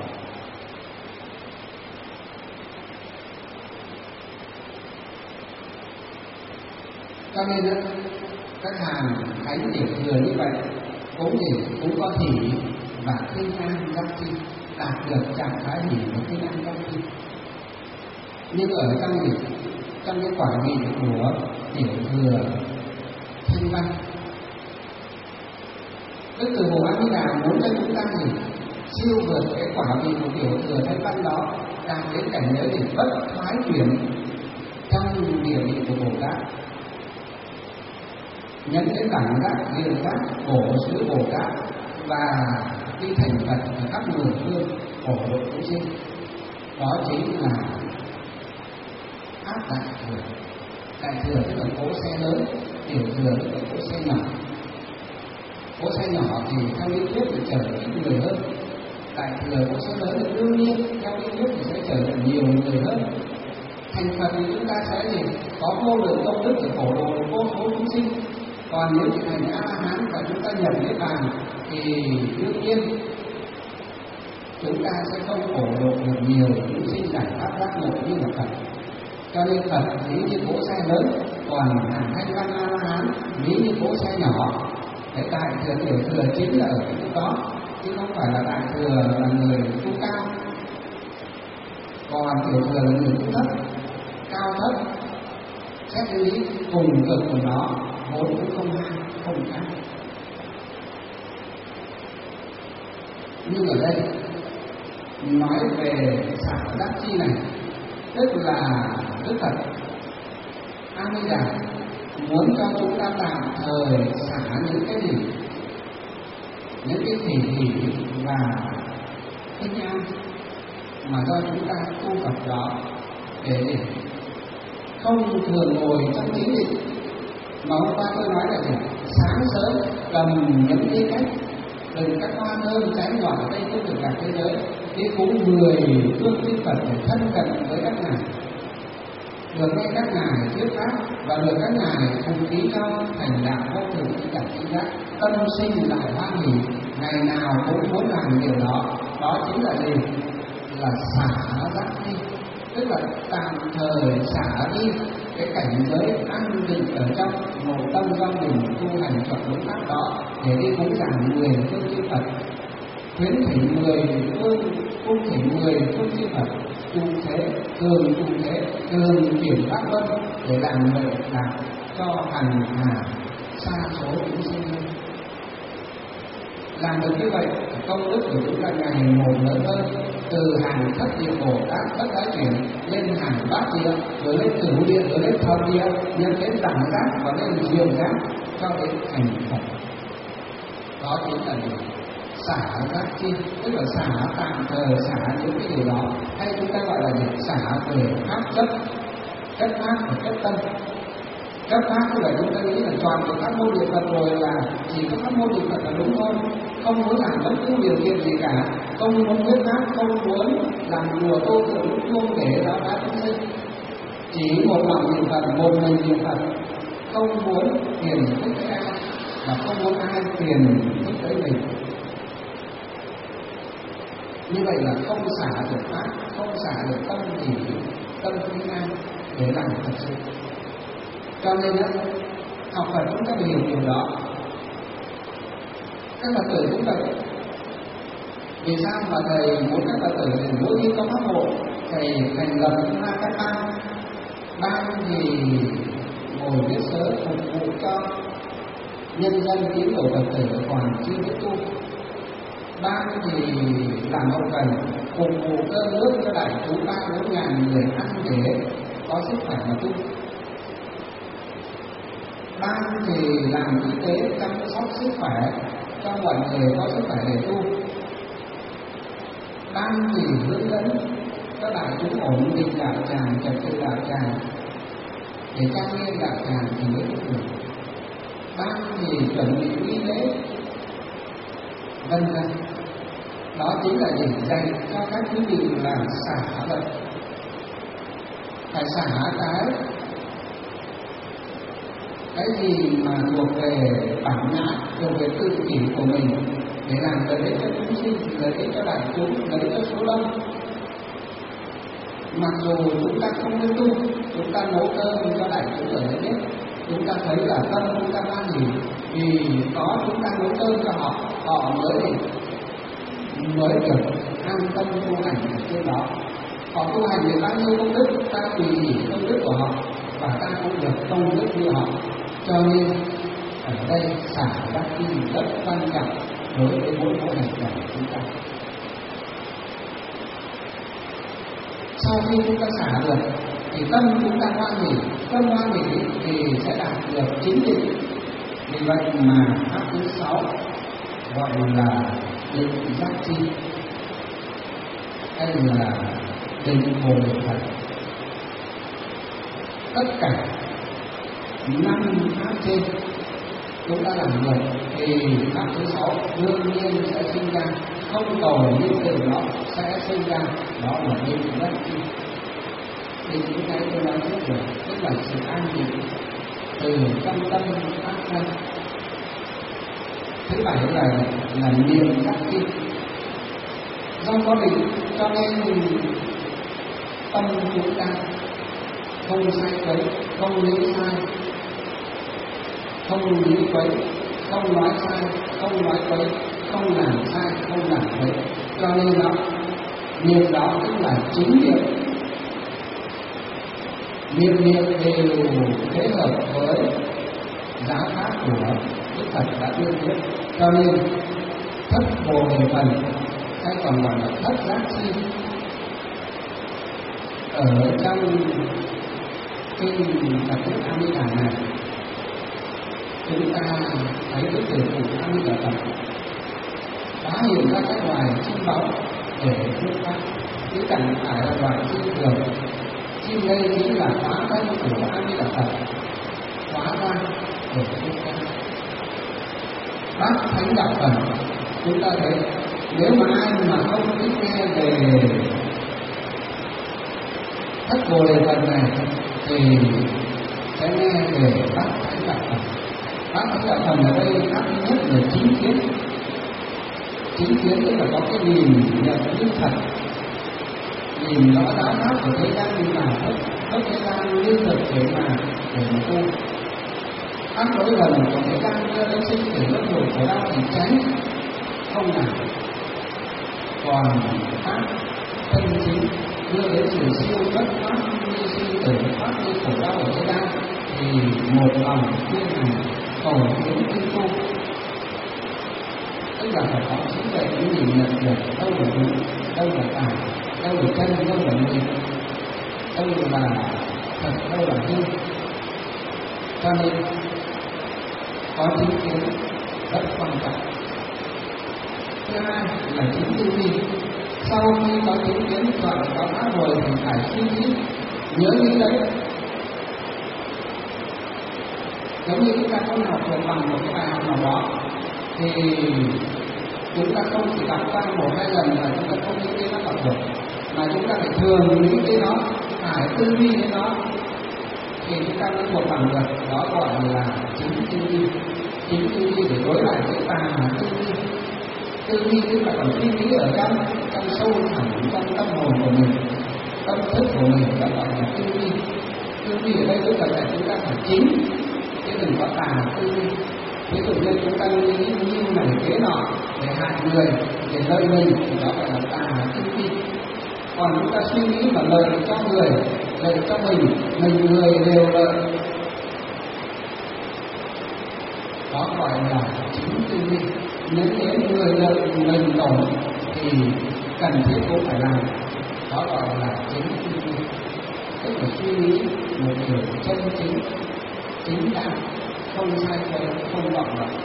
A: Cho nên đó, các hàng thánh tiểu thừa như vậy cũng gì cũng có hỷ và khinh an giác chi, đạt được trạng thái hỷ và khinh an giác chi. Nhưng ở trong gì trong cái quả vị của tiểu thừa thanh văn, Đức Từ Bồ A Di Đà muốn cho chúng ta gì siêu vượt cái quả vị của tiểu thừa thanh văn đó, đạt đến cảnh giới để bất thoái chuyển trong địa vị của Bồ Tát, nhận đến đẳng giác, diệu giác, bổ xứ Bồ Tát và đi thành Phật ở khắp mười phương phổ độ chúng sinh. Đó chính là áp đại thừa. Đại thừa tức là cỗ xe lớn, tiểu thừa tức là cỗ xe nhỏ. Cỗ xe nhỏ thì theo lý thuyết thì chở ít người hơn, đại thừa cỗ xe lớn thì đương nhiên theo lý thuyết thì sẽ chở được nhiều người hơn. Thành Phật thì chúng ta sẽ gì có vô lượng công đức để phổ độ vô số chúng sinh. Còn nếu chỉ thành A La Hán và chúng ta nhập Niết Bàn thì đương nhiên chúng ta sẽ không phổ độ được nhiều chúng sinh giải pháp giác ngộ như là Phật. Cho nên Phật ví như cỗ xe lớn, còn hàng thanh văn A La Hán ví như cỗ xe nhỏ. Cái đại thừa tiểu thừa chính là ở cái chỗ đó, chứ không phải là đại thừa là người tu cao, còn tiểu thừa là người tu thấp. Cao thấp xét lý cùng cực của nó vốn cũng không hai không khác. Nhưng ở đây nói về xả đắc chi này, tức là Đức Phật A Di Đà muốn cho chúng ta tạm thời xả những cái gì, những cái hỷ hỷ và khinh an mà do chúng ta tu tập đó, để không thường ngồi trong ý định. Mà hôm qua tôi nói là gì? Sáng sớm cầm những cái cách, đừng các hoa thơm trái ngọt ở đây cũng được cả thế giới, đi cúng mười phương chư Phật để thân cận với các ngài, được nghe các ngài thuyết pháp và được các ngài cùng ký cho thành đạo vô thường tất cả chính giác, tâm sinh lại hoan hỷ, ngày nào cũng muốn làm điều đó. Đó chính là gì? Là xả giác đi, tức là tạm thời xả đi cái cảnh giới an định ở trong nội tâm do mình tu hành Phật đúng pháp đó, để đi cúng dường mười phương chư Phật, khuyến thỉnh mười phương cung thỉnh mười phương chư Phật, trụ thế thường trụ thế thường chuyển pháp vân để làm lợi lạc cho hành hà xa số chúng sinh. Làm được như vậy, công đức của chúng ta ngày một lớn hơn, từ hàng thất địa Bồ Tát bất đái chuyển lên hàng bát địa, rồi lên cửu địa, rồi lên thập địa, nhân đến đẳng giác và lên diệu giác cho đến thành Phật. Đó chính là xả giác chi, tức là xả tạm thời, xả những cái điều đó, hay chúng ta gọi là gì? Xả về pháp chất, chất pháp và chất tâm. Chất pháp tức là chúng ta nghĩ là toàn bộ các môn địa Phật rồi là chỉ có các môn địa Phật là đúng thôi, không muốn làm bất cứ điều kiện gì cả, không muốn thuyết pháp, không muốn làm đùa tô tượng lúc chuông để giáo hóa chúng sinh, chỉ một lòng niệm Phật, một mình niệm Phật, không muốn tiền thích tới ai và không muốn ai tiền thích tới mình. Như vậy là không xả được pháp, không xả được tâm thì tâm kinh an để làm thật sự. Cho nên đó, học Phật chúng ta hiểu điều đó. Các Phật tử cũng vậy. Vì sao mà thầy muốn các Phật tử thì mỗi khi có pháp hộ, thầy thành lập ra các ban. Ban thì ngồi viết sớ phục vụ cho nhân dân tín đồ Phật tử còn chưa biết tu. Ban thì làm hậu cần phục vụ cơm nước cho đại chúng ba bốn ngàn người ăn để có sức khỏe mà tu. Ban thì làm y tế chăm sóc sức khỏe cho mọi người có sức khỏe để tu. Ban thì hướng dẫn các đại chúng ổn định đạo tràng, trật tự đạo tràng để trang nghiêm đạo tràng thì mới được được. Ban thì chuẩn bị nghi lễ, vân vân. Đó chính là để dạy cho các quý vị làm xả vậy. Phải xả cái cái gì mà thuộc về bản ngã, thuộc về tự kỷ của mình để làm lợi ích cho chúng sinh, lợi ích cho đại chúng, lợi ích cho số đông. Mặc dù chúng ta không nên tu, chúng ta nấu cơm cho đại chúng ở đây biết, chúng ta thấy là tâm chúng ta hoan hỉ vì có chúng ta nấu cơm cho họ, họ mới mới được an tâm tu hành ở trên đó. Họ tu hành được bao nhiêu công đức, ta tùy hỷ công đức của họ và ta cũng được công đức như họ. Cho nên ở đây xả đắc chi rất quan trọng đối với mỗi mỗi hành động của chúng ta. Sau khi chúng ta xả được thì tâm chúng ta hoan hỉ, tâm hoan hỉ thì sẽ đạt được chính định. Vì vậy mà pháp thứ sáu gọi là định giác chi, hay là định Bồ Đề Thật. Tất cả năm pháp trên chúng ta làm được thì pháp thứ sáu đương nhiên sẽ sinh ra, không cầu nhưng từ đó sẽ sinh ra, đó là định giác chi. Định những cái tôi nói trước rồi, tức là sự an định từ trong tâm phát ra. Thứ bảy là là niệm giác chi. Do có định cho nên tâm chúng ta không sai quấy, không nghĩ sai, không nghĩ quấy, không nói sai, không nói quấy, không làm sai, không làm quấy. Cho nên đó, niệm đó tức là chính niệm. Niệm niệm đều kết hợp với giáo pháp của Đức Phật đã tuyên thuyết. Cho nên thất Bồ Đề Phần hay còn gọi là thất giác chi ở trong kinh Phật thuyết A Di Đà này, chúng ta thấy cái từ phụ A Di Đà Phật đã hiện ra các loài chim báu để thuyết pháp, chứ chẳng phải là loài chim thường. Chim đây chính là hóa thân của A Di Đà Phật hóa ra để thuyết pháp. Bát Thánh Đạo Phần chúng ta thấy nếu mà ai mà không biết nghe về thất Bồ Đề Phần này thì sẽ nghe về Bát Thánh Đạo Phần. Bát Thánh Đạo Phần ở đây khác nhất là chính kiến. Chính kiến tức là có cái nhìn nhận như thật, nhìn rõ giáo pháp của thế gian như nào hết, hết thế gian như thực để mà để mà tu. Các lỗi lầm của thế gian đưa đến sinh tử luân hồi khổ đau thì tránh không làm. Còn pháp thân chính đưa đến sự siêu thoát pháp như sinh tử, pháp như khổ đau ở thế gian thì một lòng chuyên hành cầu tiến tinh tu, tức là phải có trí tuệ để nhìn nhận được đâu là đúng, đâu là tà, đâu là chân, đâu là mê, đâu là thật, đâu là hư. Cho nên có chính kiến rất quan trọng. Thứ hai là chính tư duy. Sau khi có chính kiến chọn có pháp rồi thì phải suy nghĩ, nhớ nghĩ đấy. Giống như chúng ta không học được bằng một cái bài học nào đó thì chúng ta không chỉ đọc qua một hai lần mà chúng ta không nghĩ đến nó học được, mà chúng ta phải thường nghĩ đến nó, phải tư duy đến nó thì chúng ta mới thuộc bằng được. Đó gọi là chính tư duy. Chính tư duy để đối lại với tà tư duy. Tư duy tức là còn suy nghĩ ở trong trong sâu thẳm trong tâm hồn của mình, tâm thức của mình, đó gọi là tư duy. Tư duy ở đây tức là chúng ta phải chính, chứ đừng có tà tư duy. Ví dụ như chúng ta nghĩ như này kế nọ để hại người, để lợi mình, thì đó gọi là tà tư duy. Còn chúng ta suy nghĩ mà lợi cho người, lợi cho mình, mình người đều lợi, đó gọi là chính tư duy. Nếu đến người lợi mình tổn thì cần thiết cũng phải làm, đó gọi là chính tư duy. Tức là suy nghĩ một điều chân chính, chính đáng, không sai quấy, không vọng động.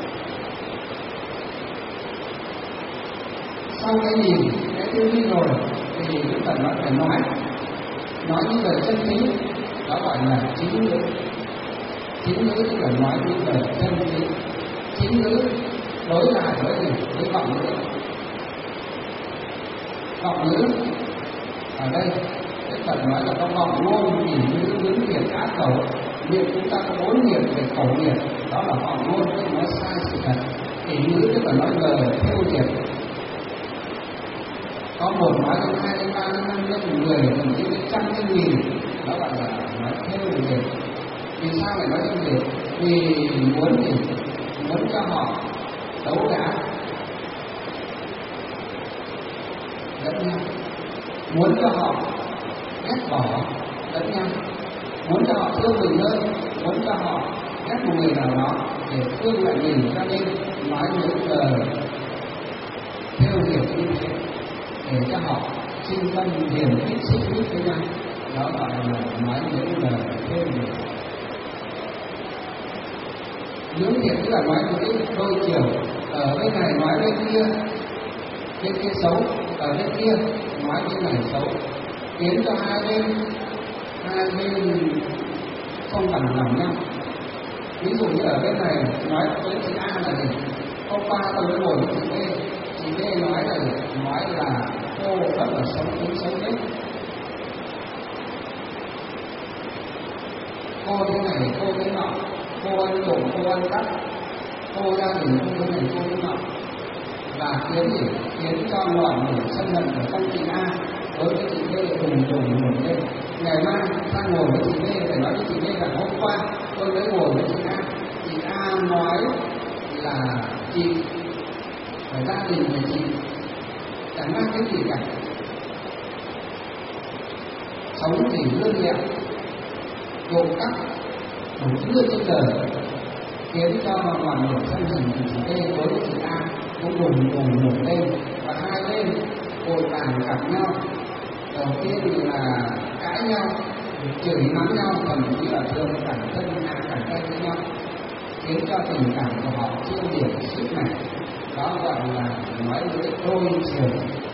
A: Sau cái nhìn, cái tư duy rồi thì chúng ta nói phải nói, nói những lời chân chính, đó gọi là chính ngữ. Chính ngữ tức là nói những lời chân chính. Chính ngữ đối lại với gì? Với vọng ngữ. Vọng ngữ ở đây Đức Phật nói là có vọng ngôn, nhìn ngữ, hướng thiệt ác khẩu, Niệm chúng ta có bốn niệm về khẩu niệm, đó là họ ngôn, tức nói sai sự thật. Ý ngữ tức là nói lời theo niệm. Có một nói đến hai đến ba đến năm đến mười, thậm chí đến trăm đến nghìn, đó gọi là nói theo niệm. Vì sao lại nói theo niệm? Vì muốn gì? Muốn cho họ đấu đá lẫn nhau, muốn cho họ ghét bỏ lẫn nhau, muốn cho họ thương mình hơn, muốn cho họ ghét một người nào đó để thương lại mình, cho nên nói những lời theo hiểu như thế để cho họ sinh tâm hiền thích xích mích với nhau, đó gọi là nói những lời theo hiểu. Hướng thiện tức là nói những cái đôi chiều, ở bên này nói bên kia, bên kia xấu, ở bên kia nói bên này xấu, khiến cho hai bên hai bên không bằng lòng nhau. Ví dụ như ở bên này nói với chị A là gì? Hôm qua tôi mới ngồi với chị B, chị B nói là nói là cô rất là xấu tính xấu tính, cô thế này cô thế nọ, cô ăn trộm cô ăn cắp, cô gia đình cô thế này cô thế nọ, và khiến gì? Khiến cho loạn nổi sân hận ở trong chị A đối với chị B cùng cùng một lên. Ngày mai ta ngồi với chị B phải nói với chị B là hôm qua tôi mới ngồi với chị A, chị A nói là chị phải gia đình của chị chẳng mang cái gì cả, sống thì lương lẹo, trộm cắp đủ thứ trên đời, khiến cho loạn nổi sân hận của chị B đối với chị A cũng đùng đùng nổi lên, và hai bên vội vàng gặp nhau. Đầu tiên là cãi nhau, chửi mắng nhau, thậm chí là thường bản thân hạ cản tay với nhau, khiến cho tình cảm của họ chưa điểm sức mạnh. Đó gọi là nói với đôi chiều.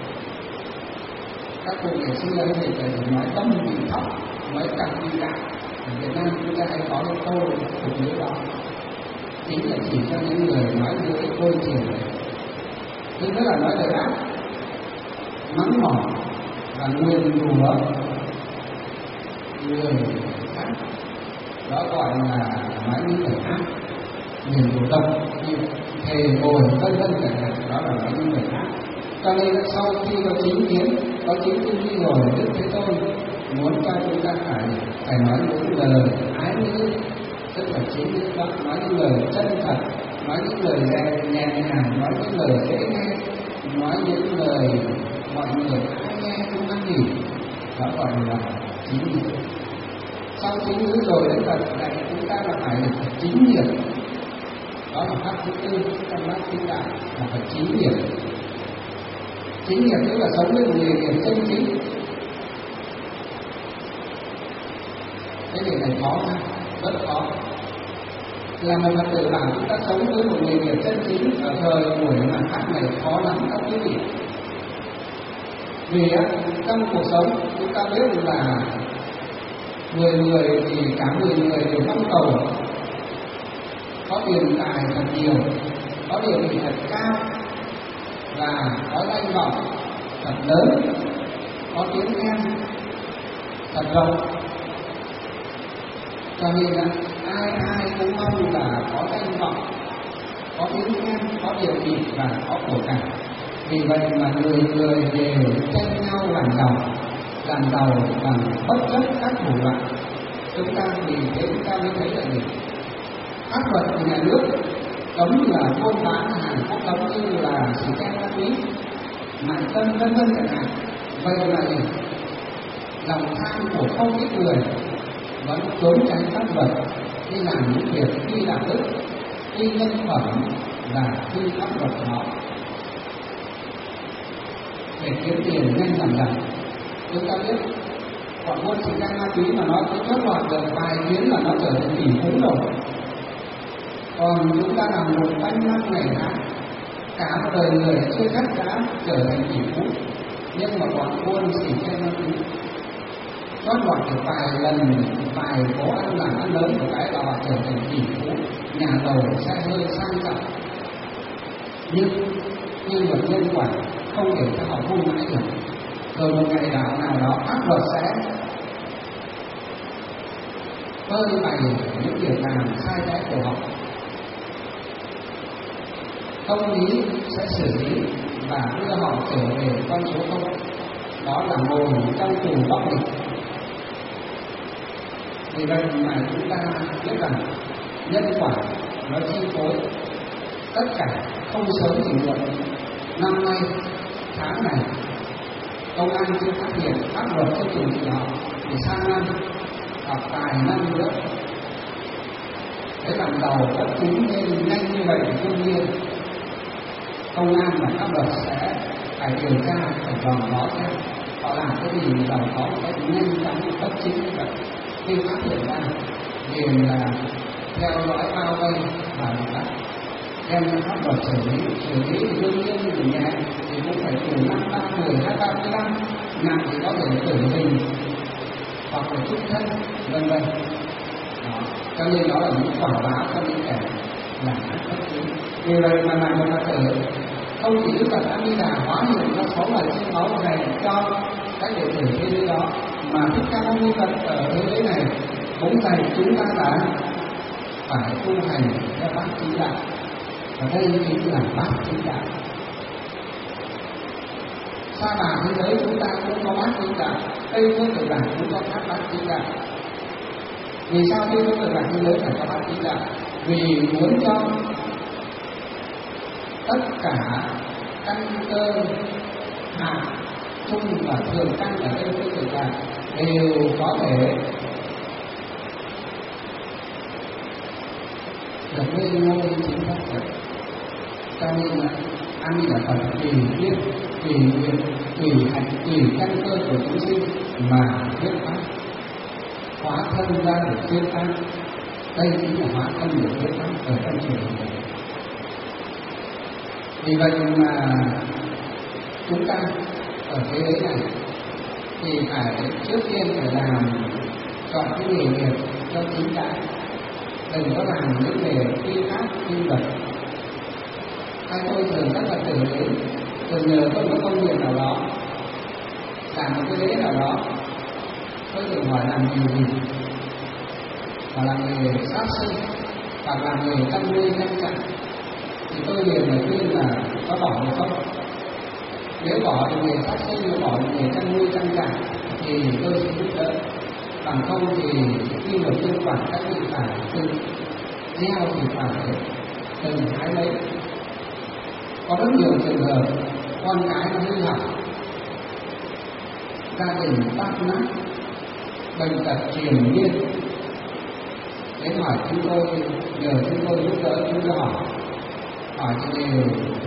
A: Các cụ ngày xưa ấy thì phải nói tâm vì thóc, nói cặp vì cạn. Ở Việt Nam chúng ta hay có cái câu thuộc ngữ đó, chính là chỉ cho những người nói với đôi chiều này. Thứ nhất là nói lời ác, mắng mỏ và nguyền rủa người khác, đó gọi là nói những lời ác, nguyền rủa độc, thề bồi vân vân chẳng hạn, đó là nói những lời ác. Cho nên sau khi có chính kiến, có chính tư duy rồi, Đức Thế Tôn muốn cho chúng ta phải phải nói những lời ái ngữ, tức là chính ngữ đó, nói những lời chân thật, nói những lời nhẹ nhàng, nói những lời dễ nghe, nói những lời mọi người ai nghe cũng ăn nghỉ, đó gọi là chính ngữ. Sau chính ngữ rồi đến Phật dạy chúng ta là phải được chính nghiệp, đó là pháp thứ tư trong bát kinh đại, là phải chính nghiệp. Chính nghiệp tức là sống với một nghề nghiệp chân chính. Cái điều này khó ha, rất khó. Là một Phật tử bảo chúng ta sống với một nghề nghiệp chân chính ở thời buổi mạt Pháp này khó lắm các quý vị. Vì á, trong cuộc sống chúng ta biết là mười người thì cả mười người đều mong cầu có tiền tài thật nhiều, có địa vị thật cao, và có danh vọng thật lớn, có tiếng khen thật rộng. Cho nên là ai ai cũng mong là có danh vọng, có tiếng khen, có địa vị và có của cải. Vì vậy mà người người đều tranh nhau làm giàu, làm giàu bằng bất chấp các thủ đoạn. Chúng ta vì thế chúng ta mới thấy là gì? Pháp luật của nhà nước cấm là buôn bán hàng có cấm như là xì ke ma túy, mại dâm vân vân chẳng hạn. Vậy là gì? Lòng tham của không ít người vẫn trốn tránh pháp luật, đi làm những việc phi đạo đức, phi nhân phẩm và phi pháp luật đó để kiếm tiền nhanh làm giàu. Chúng ta biết bọn buôn xì ke ma túy mà nó cứ chót lọt được vài chuyến là nó trở thành tỷ phú rồi. Còn chúng ta làm một bánh năm ngày tháng, cả một đời người chưa chắc đã trở thành tỷ phú, nhưng mà bọn buôn xì ke ma túy chót lọt được vài lần, vài phố ăn làm ăn lớn của cái là họ trở thành tỷ phú, nhà giàu, xe hơi sang trọng. Nhưng nhưng mà nhân quả không để cho họ vui mãi được. Rồi một ngày nào nào đó pháp luật sẽ phơi bày những việc làm sai trái của họ. Công lý sẽ xử lý và đưa họ trở về con số không. Đó là ngồi trong tù bóc địch. Vì vậy mà chúng ta biết rằng nhân quả nó chi phối tất cả, không sớm thì muộn. Năm nay, tháng này, công an chưa phát hiện pháp luật chưa trừng trị họ, thì sang năm hoặc vài năm nữa, cái lần đầu bất chính nên nhanh như vậy thì đương nhiên công an và pháp luật sẽ phải điều tra, phải dòm ngó xem họ làm cái gì mà giàu có một cách nhanh chóng bất chính như vậy. Khi phát hiện ra liền là theo dõi bao vây và bị bắt, đem ra pháp luật xử lý. Xử lý thì đương nhiên thì nhẹ thì cũng phải từ năm ba mười hai ba mươi năm, nặng thì có thể tử hình hoặc là trút thân vân vân. Cho nên đó là những quả báo cho những kẻ làm ác bất chính. Vì vậy mà làm một Phật tử không chỉ Đức Phật A Di Đà hóa hiện ra sáu lời trên máu này cho các đệ tử thế giới đó, mà Thích Ca Mâu Ni Phật ở thế giới này cũng dạy chúng ta là phải tu hành theo bát chánh đạo, và đây chính là bát chánh đạo. Sa bà thế giới chúng ta cũng có bát chánh đạo, Tây phương Cực Lạc cũng có các bát chánh đạo. Vì sao Tây phương Cực Lạc thế giới phải có bát chánh đạo? Vì muốn cho tất cả căn cơ hạ trung và thường căn ở Tây phương Cực Lạc đều có thể được lên ngôi chính pháp Phật. Cho nên là A Di Đà Phật tùy biết, tùy nguyện, tùy hạnh, tùy căn cơ của chúng sinh mà thuyết pháp, hóa thân ra để thuyết pháp. Đây chính là hóa thân để thuyết pháp ở trong trường này. Vì vậy mà chúng ta ở thế giới này thì phải trước tiên phải làm chọn cái nghề nghiệp cho chính đáng, đừng có làm những nghề phi pháp phi luật. Hai tôi thường các Phật tử đến thường nhờ tôi có công việc nào đó, làm một cái lễ nào đó, tôi thường hỏi làm gì gì, và làm nghề sát sinh hoặc làm nghề chăn nuôi trang trại, thì tôi liền lời khuyên là có bỏ được không? Nếu bỏ được nghề sát sinh, nếu bỏ được nghề chăn nuôi trang trại thì tôi sẽ giúp đỡ. Bằng không thì khi mà tương quản các vị phải tự gieo thì phải từng hái lấy. Có rất nhiều trường hợp con cái nó hư hỏng, gia đình tan nát, bệnh tật triền miên, đến hỏi chúng tôi, nhờ chúng tôi giúp đỡ. Chúng tôi hỏi hỏi thì đều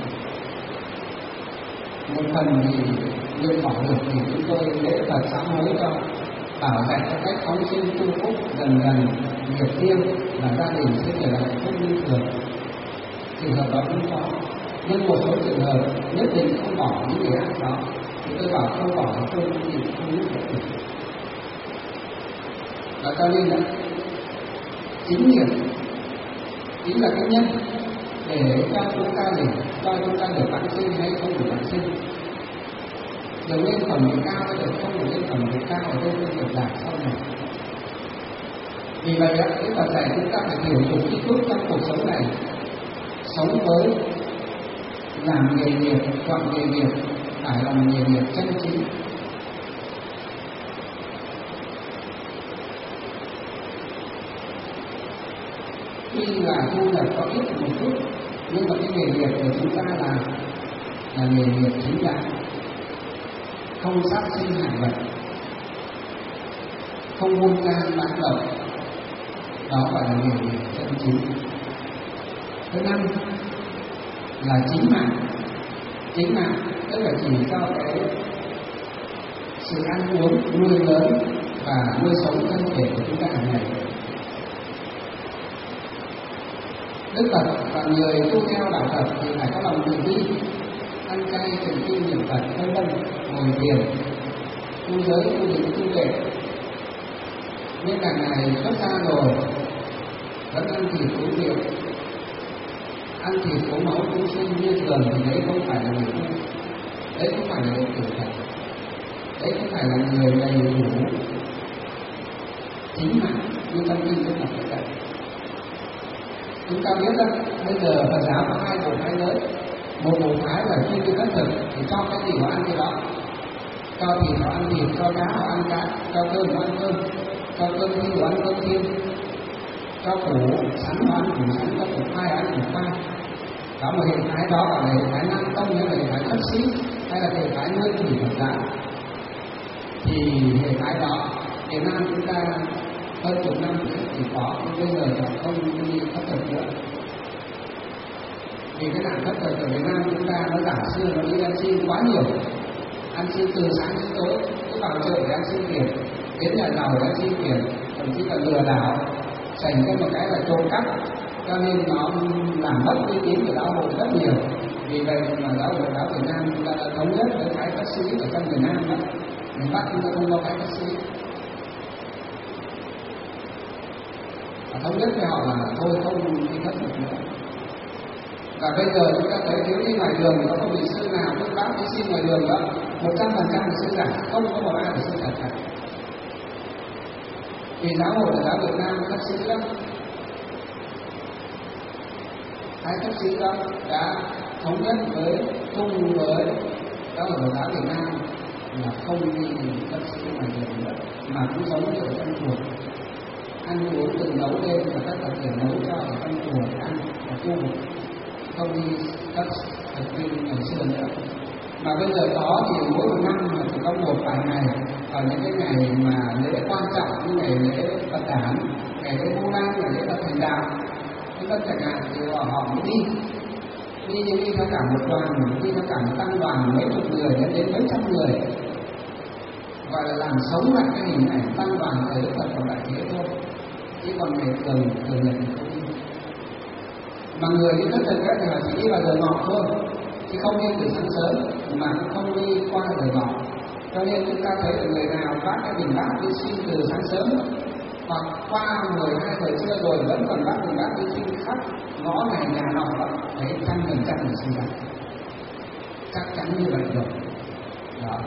A: một phần thì nguyện bỏ được thì chúng tôi lễ Phật sám hối cho, bảo vệ cho cách phóng sinh tu phúc, dần dần nghiệp tiêu là gia đình sẽ trở lại hạnh phúc như thường. Trường hợp đó cũng có, nhưng một số trường hợp nhất định không bỏ những người ác đó thì tôi bảo không bỏ thì tôi cũng gì không nhất được. Và cho nên là chính nghiệp chính là cái nhân để cho chúng ta để cho chúng ta được vãng sinh hay không được vãng sinh, được lên phẩm vị cao hay được không được lên phẩm vị cao ở đây không được đạt sau này. Vì vậy á, cái Phật dạy chúng ta phải hiểu được ý thức trong cuộc sống này, sống với làm nghề nghiệp, chọn nghề nghiệp phải làm nghề nghiệp chân chính. Tuy là thu nhập có ít một chút, nhưng mà cái nghề nghiệp của chúng ta là là nghề nghiệp chính đáng, không sát sinh hại vật, không buôn gan bán lậu, đó gọi là nghề nghiệp chân chính. Thứ năm là chính mạng. Chính mạng tức là chỉ cho cái sự ăn uống, nuôi lớn và nuôi sống thân thể của chúng ta hàng ngày. Đức Phật và người tu theo đạo Phật thì phải có lòng từ bi, ăn chay, tụng kinh, niệm Phật, vân vân, ngồi thiền, tu giới, tu định, tu tuệ. Nhưng càng ngày xuất gia rồi vẫn ăn thịt uống rượu, ăn thịt uống máu chúng sinh như thường thì đấy không phải là người tu, đấy không phải là đệ tử Phật, đấy không phải là người đầy đủ chính mạng. như trong kinh Đức Phật dạy. Chúng ta biết đó, bây giờ Phật giáo có hai bộ phái lớn. Một bộ phái là chuyên đi khất thực, thì cho cái gì họ ăn cái đó, cho thịt họ ăn thịt, cho cá họ ăn cá, cho cơm họ ăn cơm, cho cơm thiên họ ăn cơm thiên, cho củ sắn họ ăn củ sắn, cho củ khoai họ ăn củ khoai. Đó, một hệ phái đó là hệ phái Nam Tông, hay là hệ phái Khất Sĩ, hay là hệ phái Nguyên Thủy Phật giáo. Thì hệ phái đó Việt Nam chúng ta hơn chục năm trước thì có, nhưng bây giờ là không đi khất thực nữa. Vì cái nạn khất thực ở Việt Nam chúng ta nó giả xưa nó đi ăn xin quá nhiều, ăn xin từ sáng đến tối, cứ vào chợ để ăn xin tiền, đến nhà giàu để ăn xin tiền, thậm chí là lừa đảo, xảy ra một cái là trộm cắp, cho nên nó làm mất uy tín của giáo hội rất nhiều. Vì vậy mà giáo hội giáo Việt Nam chúng ta đã thống nhất với phái Khất Sĩ ở trong miền Nam đó, miền Bắc chúng ta không có phái Khất Sĩ. Và thống nhất với họ là thôi không đi khất thực nữa. Và bây giờ chúng ta thấy thiếu đi ngoài đường có một vị sư nào cũng bác đi xin ngoài đường đó, một trăm phần trăm là sư giả, không có một ai là sư thật cả. Vì giáo hội là giáo Việt Nam Khất Sĩ lắm, hai Khất Sĩ đó đã thống nhất với chung với giáo hội giáo Việt Nam là không đi Khất Sĩ ngoài đường nữa, mà cũng giống như ở trong chùa, ăn uống từ nấu lên và các tập thể nấu cho ở trong chùa ăn và tu, không đi các thực viên ngày xưa nữa. Mà bây giờ có thì mỗi một năm mà chỉ có một vài ngày, ở những cái ngày mà lễ quan trọng như ngày lễ Phật đản, ngày lễ Vu Lan, ngày lễ Phật Thành Đạo, những các chẳng hạn thì họ mới đi, đi như đi theo cả một đoàn, đi theo cả một tăng đoàn mấy chục người đến đến mấy trăm người, gọi là làm sống lại cái hình ảnh tăng đoàn thời Đức Phật còn đại thế thôi, chứ còn ngày thường thường nhật thì không đi. Mà người đi khất thực thì là chỉ đi vào giờ ngọ thôi, chứ không nên từ sáng sớm, mà cũng không đi qua giờ ngọ. Cho nên chúng ta thấy người nào vác cái bình bát đi xin từ sáng sớm, hoặc qua mười hai giờ trưa rồi vẫn còn vác bình bát đi xin khắp ngõ này nhà nọ đó, thấy trăm phần trăm là xin đặt, chắc chắn như vậy rồi. Đó.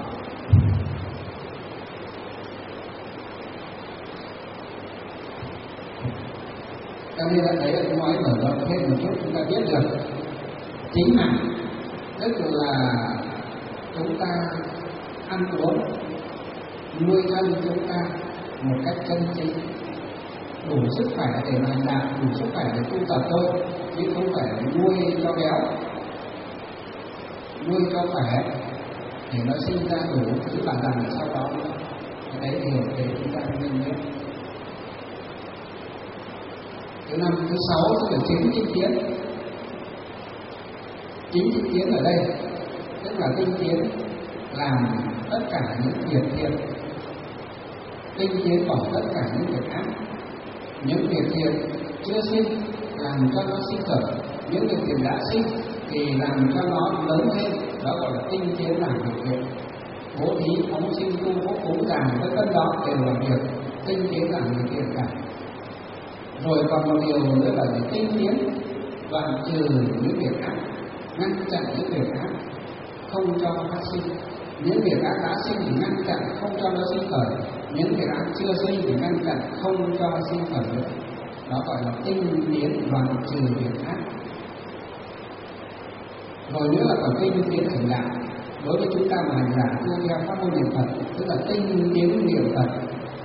A: Cho nên là đấy là tôi nói mở rộng thêm một chút chúng ta biết được chính mạng, tức là chúng ta ăn uống nuôi thân chúng ta một cách chân chính, đủ sức khỏe để mà hành đạo, đủ sức khỏe để tu tập thôi, chứ không phải nuôi cho béo, nuôi cho khỏe để nó sinh ra đủ thứ bản rằng sau đó cái đấy hiểu để chúng ta không nên biết. Thứ năm, thứ sáu sẽ là chính tinh tiến. Chính tinh tiến ở đây tức là tinh tiến làm tất cả những việc thiện, tinh tiến bỏ tất cả những việc ác. Những việc thiện chưa sinh làm cho nó sinh khởi, những việc thiện đã sinh thì làm cho nó lớn lên, đó gọi là tinh tiến làm việc thiện. Bố thí, phóng sinh, tu phúc, cúng dường vân vân đó đều là việc tinh tiến làm việc thiện cả. Rồi còn một điều nữa là để tinh tiến đoạn trừ những việc ác, ngăn chặn những việc ác không cho nó phát sinh. Những việc ác đã sinh thì ngăn chặn không cho nó sinh khởi, những việc ác chưa sinh thì ngăn chặn không cho sinh khởi nữa. Đó gọi là tinh tiến đoạn trừ việc ác. Rồi nữa là còn tinh tiến hành đạo. Đối với chúng ta mà hành đạo tu theo pháp môn niệm Phật, tức là tinh tiến niệm Phật,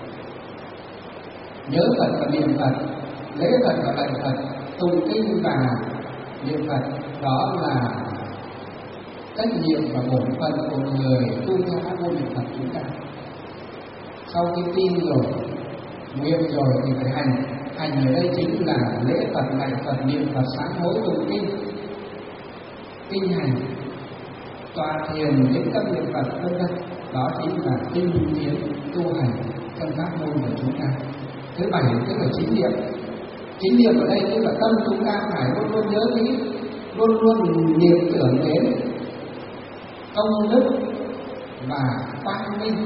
A: nhớ Phật và niệm Phật, lễ Phật và lạy Phật, tụng kinh và niệm Phật, đó là trách nhiệm và bổn phận của người tu theo pháp môn niệm Phật chúng ta. Sau khi tin rồi, nguyện rồi thì phải hành. Hành ở đây chính là lễ Phật, lạy Phật, niệm Phật, sám hối, tụng kinh, kinh hành, tọa thiền, niệm tâm niệm Phật, vân vân. Đó chính là tinh tiến tu hành trong pháp môn của chúng ta. Thứ bảy tức là chính niệm. Chính niệm ở đây tức là tâm chúng ta phải luôn luôn nhớ kỹ, luôn luôn niệm tưởng đến công đức và quang minh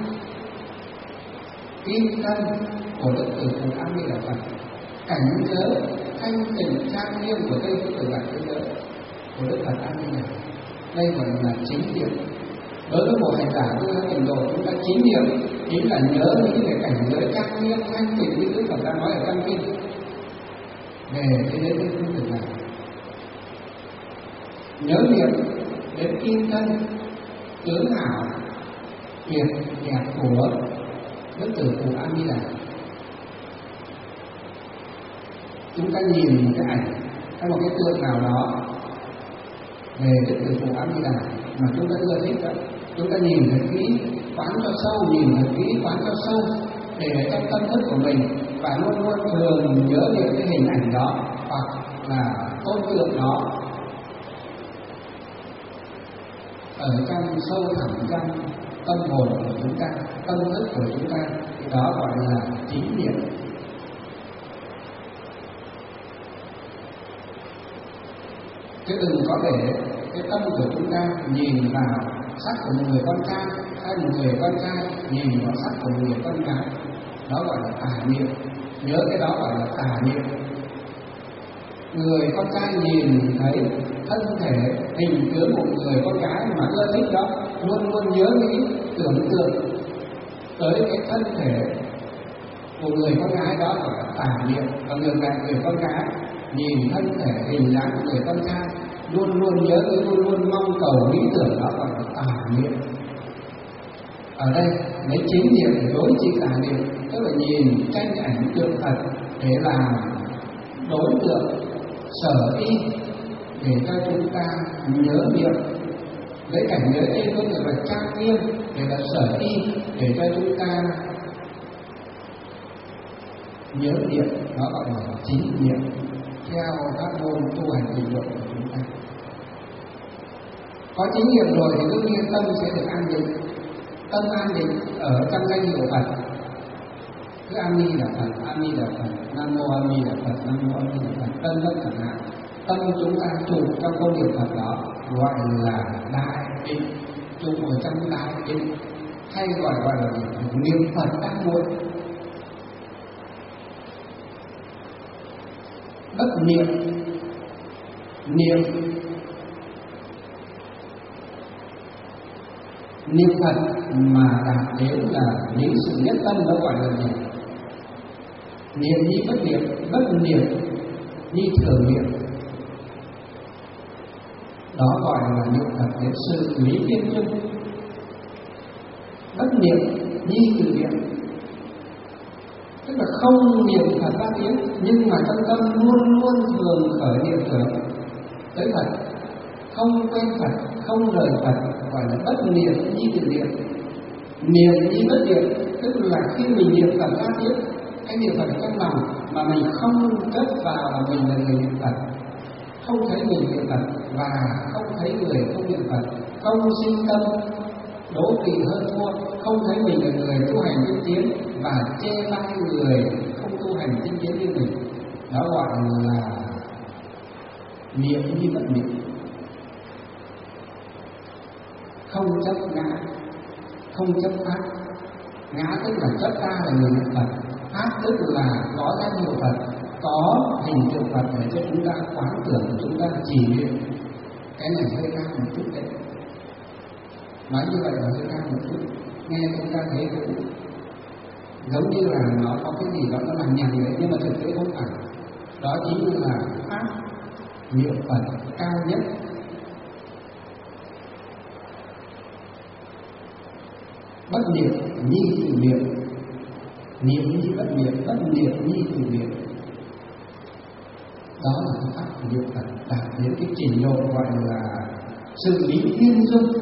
A: kim thân của Đức Tử Phụ A Di Đà Phật, cảnh giới thanh tịnh trang nghiêm của Tây Phương Cực Lạc thế giới của Đức Phật A Di Đà. Đây gọi là chính niệm. Đối với một hành giả tu theo trình độ chúng ta chính niệm chính là nhớ nghĩ về cảnh giới trang nghiêm thanh tịnh như Đức Phật đã nói ở trong kinh về thế giới cái phương tiện này. Nhớ niệm đến kim thân tướng hảo tuyệt đẹp của Đức Tử Phụ A Di Đà. Chúng ta nhìn một cái ảnh hay một cái tượng nào đó về Đức Tử Phụ A Di Đà mà chúng ta ưa thích đó, chúng ta nhìn thật kỹ, quán cho sâu, nhìn thật kỹ, quán cho sâu để ở trong tâm thức của mình, và luôn luôn thường nhớ niệm cái hình ảnh đó hoặc là tôn tượng đó ở trong sâu thẳm trong tâm hồn của chúng ta, tâm thức của chúng ta, thì đó gọi là chính niệm. Chứ đừng có để cái tâm của chúng ta nhìn vào sắc của một người con trai hay một người con trai nhìn vào sắc của một người con gái, đó gọi là tà niệm. Nhớ cái đó gọi là tà niệm. Người con trai nhìn thấy thân thể hình tướng một người con gái mà ưa thích đó, luôn luôn nhớ nghĩ tưởng tượng tới cái thân thể của người con gái, đó gọi là tà niệm. Và ngược lại, người con gái nhìn thân thể hình dáng của người con trai luôn luôn nhớ nghĩ, luôn luôn mong cầu nghĩ tưởng, đó gọi là tà niệm. Ở đây lấy chính niệm để đối trị tà niệm, tức là nhìn tranh ảnh tượng thật để làm đối tượng sở y để cho chúng ta nhớ niệm. Lấy cảnh nhớ đây có nghĩa là trang nghiêm để là sở y để cho chúng ta nhớ niệm, đó gọi là chính niệm theo các môn tu hành định luận của chúng ta. Có chính niệm rồi thì đương nhiên tâm sẽ được an định. Tâm an định ở trong danh hiệu Phật, cứ A Di Đà Phật, A Di Đà Phật, Nam Mô A Di Đà Phật, Nam Mô A Di Đà Phật, vân vân chẳng hạn. Tâm chúng ta trụ trong câu niệm Phật đó gọi là đại định, trụ ở trong đại định, hay gọi gọi là niệm Phật đang muội. Bất niệm, niệm niệm Phật mà đạt đến là những sự nhất tâm, đó gọi là gì? Niệm như bất niệm, bất niệm như thường niệm, đó gọi là niệm Phật đến sự lý viên chung. Bất niệm như từ niệm, tức là không niệm Phật ra tiếng, nhưng mà trong tâm luôn luôn thường khởi niệm tưởng tới Phật, không quên Phật, không rời Phật, gọi là bất niệm như từ niệm. Niệm như bất niệm, tức là khi mình niệm Phật ra tiếng, cái niệm Phật trong lòng mà mình không chấp vào là mình là người niệm Phật, không thấy mình niệm Phật và không thấy người không niệm Phật, không sinh tâm đố kỵ hơn thua, không thấy mình là người tu hành tinh tiến và chê bai người không tu hành tinh tiến như mình, đó gọi là niệm như bất niệm. Không chấp ngã, không chấp pháp. Ngã tức là chấp ta là người niệm Phật, pháp tức là có danh hiệu Phật, có hình tượng Phật để cho chúng ta quán tưởng, của chúng ta chỉ niệm. Cái này hơi cao một chút đấy, nói như vậy là hơi cao một chút, nghe chúng ta thấy cũng giống như là nó có cái gì đó nó làm nhằng đấy, nhưng mà thực tế không phải. Đó chính là pháp niệm Phật cao nhất. Bất niệm nhi từ niệm, niệm như bất niệm, bất niệm nhi từ niệm, đó là cái pháp niệm Phật đạt đến cái trình độ gọi là sự lý viên dung.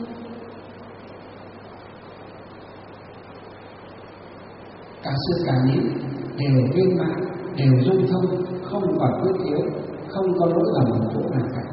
A: Cả sự cả lý đều viên mãn, đều dung thông, không còn khuyết thiếu, không có lỗi lầm ở chỗ nào cả.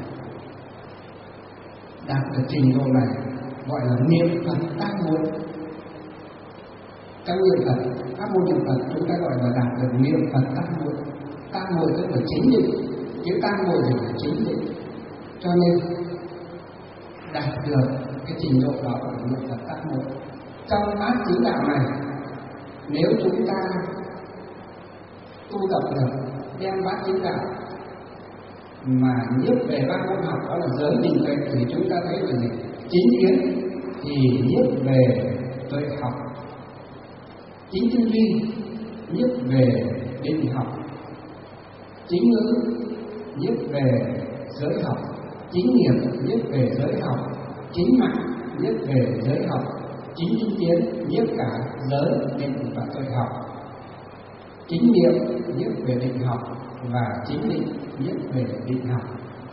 A: Đạt được trình độ này gọi là niệm Phật tam muội. Trong niệm Phật, pháp môn niệm Phật chúng ta gọi là đạt được niệm Phật tam muội. Tam muội tức là chính định, chữ tam muội là chính định. Cho nên đạt được cái trình độ đó gọi là niệm Phật tam muội. Trong bát chánh đạo này, nếu chúng ta tu tập được đem bát chánh đạo mà nhiếp về ba môn học, đó là giới định tuệ, thì chúng ta thấy là gì? Chính kiến thì nhiếp về tuệ học, chính tư duy nhiếp về định học, chính ngữ nhiếp về giới học, chính nghiệp nhiếp về giới học, chính mạng nhiếp về giới học, chính tinh tiến nhiếp cả giới định và tuệ học, chính niệm nhiếp về định học và chính định nhiếp về định học.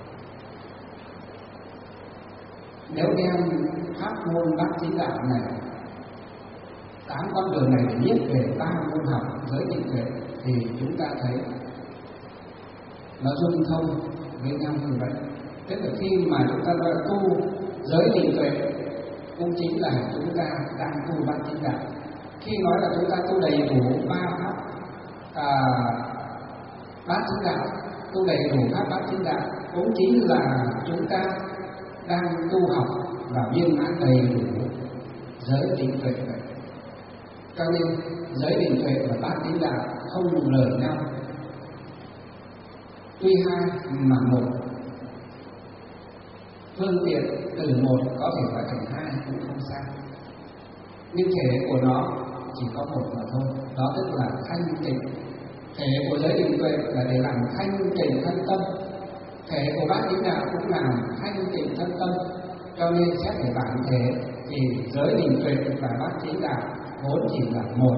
A: Nếu đem pháp môn bát chánh đạo này, tám con đường này để nhiếp về ba môn học giới định tuệ thì chúng ta thấy nó dung thông với nhau như vậy. Tức là khi mà chúng ta nói tu giới định tuệ cũng chính là chúng ta đang tu bát chánh đạo. Khi nói là chúng ta tu đầy đủ ba pháp à, bát chánh đạo, tu đầy đủ pháp bát chánh đạo cũng chính là chúng ta đang tu học và viên mãn đầy đủ giới định tuệ vậy. Cho nên giới định tuệ và bát chánh đạo không rời nhau, tuy hai mà một. Phương tiện từ một có thể hóa thành hai cũng không sao, nhưng thể của nó chỉ có một mà thôi, đó tức là thanh tịnh. Thể của giới định tuệ là để làm thanh tịnh thân tâm, thể của bát chánh đạo cũng làm thanh tịnh thân tâm. Cho nên xét về bản thể thì giới định tuệ và bát chánh đạo vốn chỉ là một,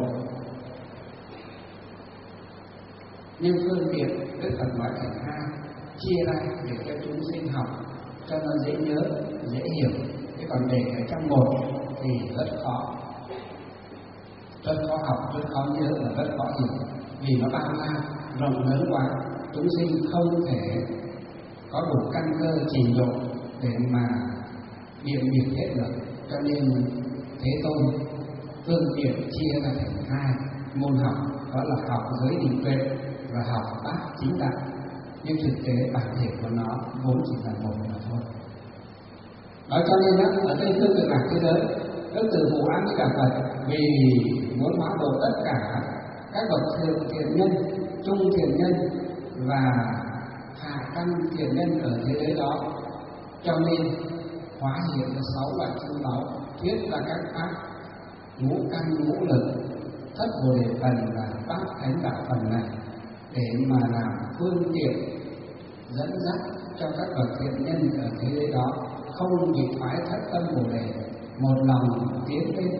A: nhưng phương tiện Đức Phật nói thành hai, chia ra để cho chúng sinh học cho nó dễ nhớ, dễ hiểu. Thế còn để ở trong một thì rất khó, rất khó học, rất khó nhớ và rất khó hiểu, vì nó bao la rộng lớn quá, chúng sinh không thể có đủ căn cơ trình độ để mà biện biệt hết được. Cho nên Thế Tôn phương tiện chia ra thành hai môn học, đó là học giới định tuệ và học bát chánh đạo, nhưng thực tế bản thể của nó vốn chỉ là một mà thôi. Nói cho nên đó, ở Tây Phương Cực Lạc thế giới, Đức Từ Phụ A Di Đà Phật vì muốn hóa độ tất cả các bậc thiện, thiện nhân, trung thiện nhân và hạ căn thiện nhân ở thế giới đó, cho nên hóa hiện ra sáu loại chân báu, thuyết ra các pháp ngũ căn ngũ lực, thất bồ đề phần và bát thánh đạo phần này để mà làm phương tiện dẫn dắt cho các bậc thiện nhân ở thế giới đó không bị phái thất tâm bồ đề, một lòng tiến lên.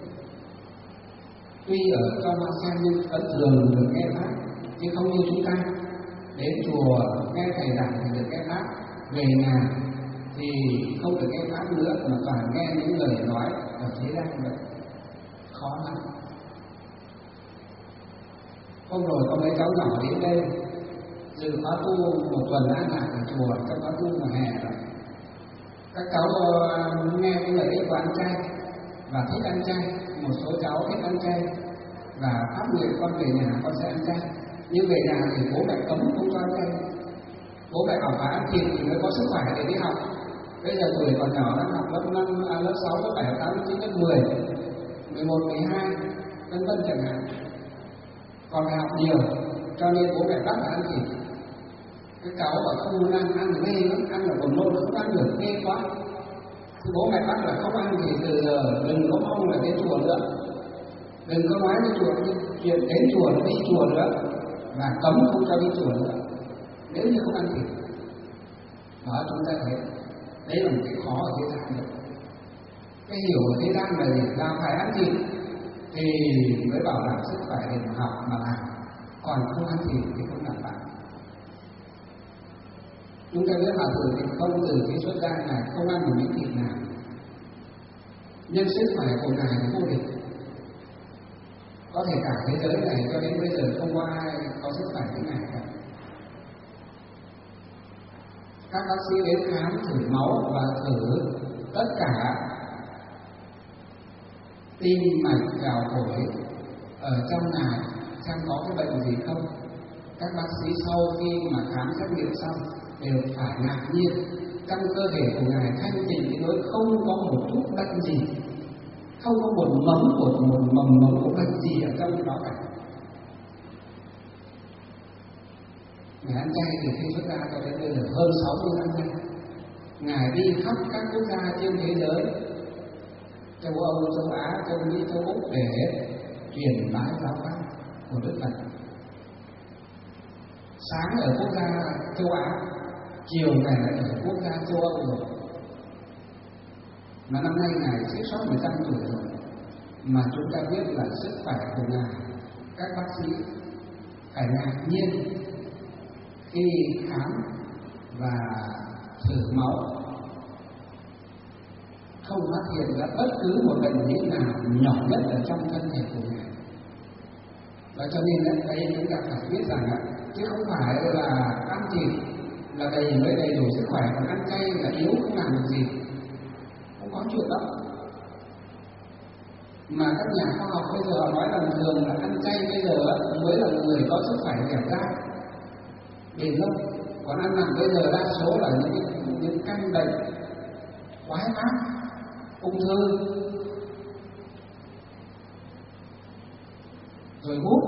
A: Tuy ở cho ma xem nhưng vẫn thường được nghe pháp, chứ không như chúng ta đến chùa nghe thầy giảng thì được nghe pháp, về nhà thì không được nghe pháp nữa mà toàn nghe những lời nói ở thế gian vậy, khó lắm. Hôm rồi có mấy cháu nhỏ đến đây dự khóa tu một tuần an lạc ở chùa trong khóa tu mùa hè rồi. Các cháu nghe cái lời ích của ăn chay và thích ăn chay, một số cháu thích ăn chay và pháp nguyện con về nhà con sẽ ăn chay, nhưng về nhà thì bố mẹ cấm không cho ăn chay. Bố mẹ bảo phải ăn thịt thì mới có sức khỏe để đi học. Bây giờ tuổi còn nhỏ đang học lớp năm, à, lớp sáu, lớp bảy, lớp tám, lớp chín, lớp mười, mười một, mười hai, vân vân chẳng hạn, còn phải học nhiều, cho nên bố mẹ bắt là ăn thịt. Cái cháu bảo không muốn ăn, ăn ghê lắm, ăn là còn nôn không ăn được, ghê quá. Thì bố mẹ bắt là không ăn thì từ giờ đừng có mong là đến chùa nữa, đừng có nói đến chùa, chuyện đến chùa nó đi chùa nữa, và cấm không cho đi chùa nữa nếu như không ăn thịt. Đó, chúng ta thấy đấy là một cái khó ở thế gian này. Cái hiểu ở thế gian là gì? Là phải ăn thịt thì mới bảo đảm sức khỏe để mà học mà làm, còn không ăn thịt thì không đảm bảo. Chúng ta biết là từ thì không từ cái xuất gia này không ăn một miếng thịt nào, nhưng sức khỏe của ngài thì vô địch. Có thể cả thế giới này cho đến bây giờ không có ai có sức khỏe như ngài cả. Các bác sĩ đến khám thử máu và thử tất cả tim mạch trào phổi ở trong ngài xem có cái bệnh gì không. Các bác sĩ sau khi mà khám xét nghiệm xong đều phải ngạc nhiên trong cơ thể của ngài thanh tịnh đến nỗi không có một chút bệnh gì, không có một mầm của một mầm mầm của bệnh gì ở trong đó cả. Ngài ăn chay thì khi xuất gia cho đến bây giờ hơn sáu mươi năm nay, ngài đi khắp các quốc gia trên thế giới, châu Âu, châu Á, châu Mỹ, châu Úc để truyền bá giáo pháp của Đức Phật. Sáng ở quốc gia châu Á, chiều về lại ở quốc gia châu Âu rồi. Mà năm nay Ngài suýt soát mười lăm tuổi rồi, mà chúng ta biết là sức khỏe của Ngài, các bác sĩ phải ngạc nhiên khi khám và thử máu không phát hiện ra bất cứ một bệnh lý nào nhỏ nhất ở trong thân thể của Ngài. Và cho nên đấy, đây chúng ta phải biết rằng chứ không phải là ăn thịt là đầy mới đầy đủ sức khỏe, còn ăn chay là yếu không làm được gì. Không có chuyện đó. Mà các nhà khoa học bây giờ họ nói rằng thường là ăn chay bây giờ mới là người có sức khỏe đẹp ra bền lâu. Còn ăn mặn bây giờ đa số là những những căn bệnh quái ác, ung thư, rồi hút,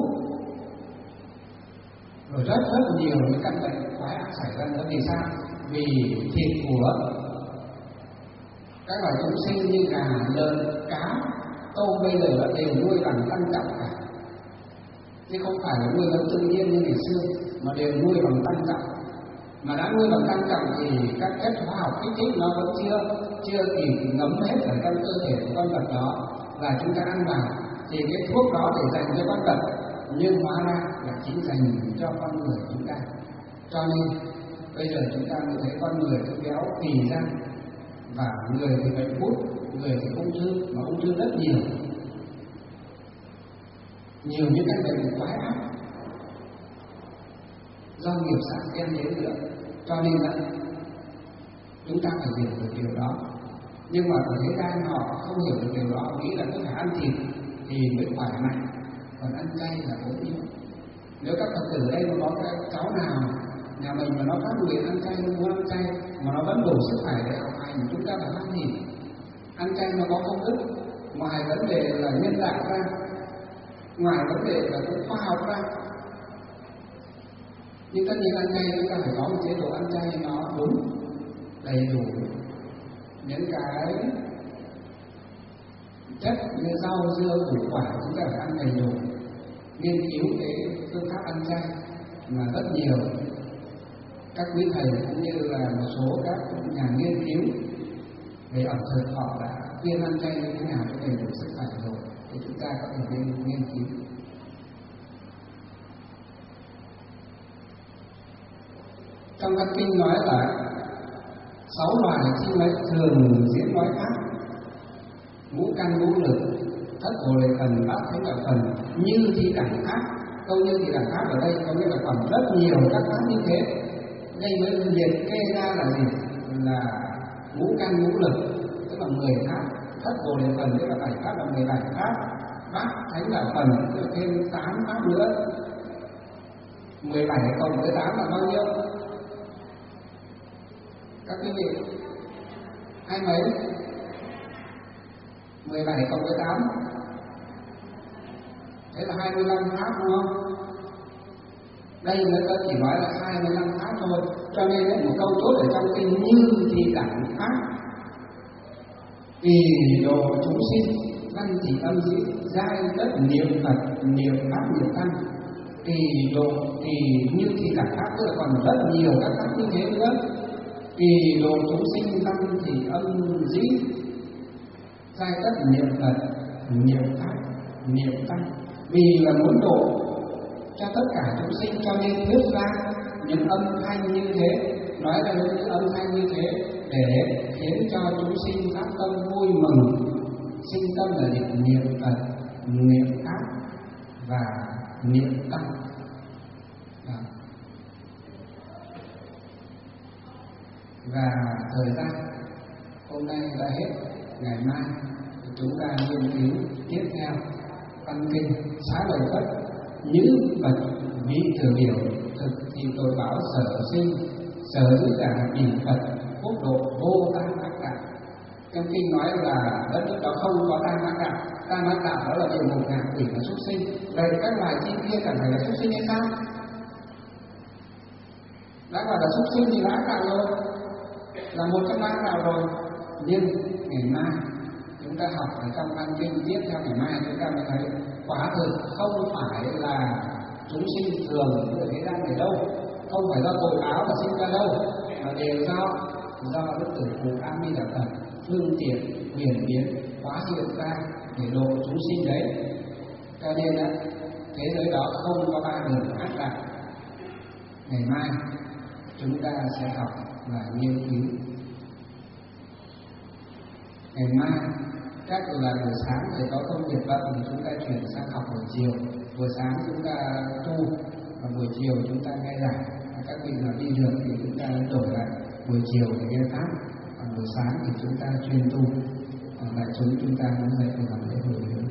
A: rồi rất rất nhiều những căn bệnh quái ác xảy ra nữa. Vì sao? Vì thịt của các loài chúng sinh như gà, lợn, cá, tôm bây giờ là đều nuôi bằng tăng trọng cả, chứ không phải là nuôi giống tự nhiên như ngày xưa, mà đều nuôi bằng tăng trọng. Mà đã nuôi bằng tăng trọng thì các chất hóa học kích thích nó vẫn chưa chưa kịp ngấm hết ở trong cơ thể của con vật đó, và chúng ta ăn vào thì cái thuốc đó để dành cho con vật, nhưng hóa ra là chính dành cho con người chúng ta. Cho nên bây giờ chúng ta mới thấy con người cứ béo phì ra, và người thì bệnh gút, người thì ung thư, mà ung thư rất nhiều, nhiều những cái bệnh quái ác do nghiệp sản đem đến nữa. Cho nên là chúng ta phải hiểu được điều đó. Nhưng mà ở thế gian họ không hiểu được điều đó, nghĩ là cứ phải ăn thịt thì mới khỏe mạnh, còn ăn chay là ốm yếu. Nếu các Phật tử đây mà có cái cháu nào nhà mình mà nó phát nguyện ăn chay, muốn ăn chay mà nó vẫn đủ sức khỏe để học hành, chúng ta phải ăn thịt. Ăn chay nó có công đức, ngoài vấn đề là nhân đạo ra, ngoài vấn đề là cũng khoa học ra. Nhưng tất nhiên ăn chay chúng ta phải có một chế độ ăn chay nó đúng, đầy đủ những cái chất như rau, dưa, củ quả chúng ta phải ăn đầy đủ. Nghiên cứu cái phương pháp ăn chay mà rất nhiều các quý thầy cũng như là một số các nhà nghiên cứu về ẩm thực họ đã khuyên ăn chay như thế nào cho đầy đủ sức khỏe rồi, thì chúng ta có thể nên nghiên cứu. Trong các kinh nói là sáu loài sinh mệnh thường diễn nói pháp: ngũ căn ngũ lực, thất bồ đề phần, bát thánh đạo phần, như thi đẳng pháp. Câu như thi đẳng pháp ở đây có nghĩa là còn rất nhiều các pháp như thế. Đây mới liệt kê ra là gì? Là ngũ căn ngũ lực, tức là mười pháp, thất bồ đề phần tức là bảy pháp, là mười bảy pháp, bát thánh đạo phần tức là thêm tám pháp nữa. Mười bảy cộng với tám là bao nhiêu? Các quý vị, hai mấy? Mười bảy cộng với tám, thế là hai mươi lăm pháp đúng không? Đây người ta chỉ nói là hai mươi lăm pháp thôi, cho nên một câu chốt ở trong kinh như thì đẳng pháp, kỳ độ chúng sinh, văn chỉ âm dĩ, giai đất niệm Phật, niệm pháp niệm tăng. Kỳ độ kỳ như thì đẳng pháp tức là còn rất nhiều các pháp như thế nữa. Kỳ độ chúng sinh, văn thì âm dĩ, giai đất niệm Phật, niệm pháp niệm tăng. Vì là muốn độ cho tất cả chúng sinh cho nên thuyết ra những âm thanh như thế, nói ra những âm thanh như thế để khiến cho chúng sinh phát tâm vui mừng, sinh tâm là niệm niệm Phật, niệm pháp và niệm tăng. Đó. Và thời gian hôm nay đã hết, ngày mai chúng ta nghiên cứu tiếp theo văn kinh Xá Lợi Phất. Như bậc vị thừa biểu, thực thì tội báo sở sinh, sở dữ giả bỉ Phật, quốc độ vô tam ác đạo. Trong kinh nói là đất nước đó không có tam ác đạo. Tam ác đạo đó là địa ngục, ngạ quỷ và súc sinh. Vậy các loài chim kia chẳng phải là súc sinh hay sao? Đã gọi là súc sinh thì là ác đạo rồi, là một trong ba ác đạo rồi. Nhưng ngày mai chúng ta học ở trong văn kinh tiếp theo, ngày mai chúng ta mới thấy quả thực không phải là chúng sinh thường người thế gian này đâu, không phải do tội báo mà sinh ra đâu, mà đều do do Đức Tử Phụ A Di Đà Phật phương tiện huyền biến hóa hiện ra để độ chúng sinh đấy. Cho nên á, thế giới đó không có ba đường ác cả. Ngày mai chúng ta sẽ học và nghiên cứu. Ngày mai các là buổi sáng thì có công việc bận thì chúng ta chuyển sang học buổi chiều. Buổi sáng chúng ta tu và buổi chiều chúng ta nghe giảng. Các vị nào đi được thì chúng ta đổi lại buổi chiều để nghe pháp, còn buổi sáng thì chúng ta chuyên tu. Còn đại chúng chúng ta muốn dạy để làm lễ hồi hướng.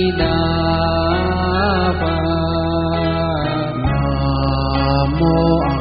A: Mô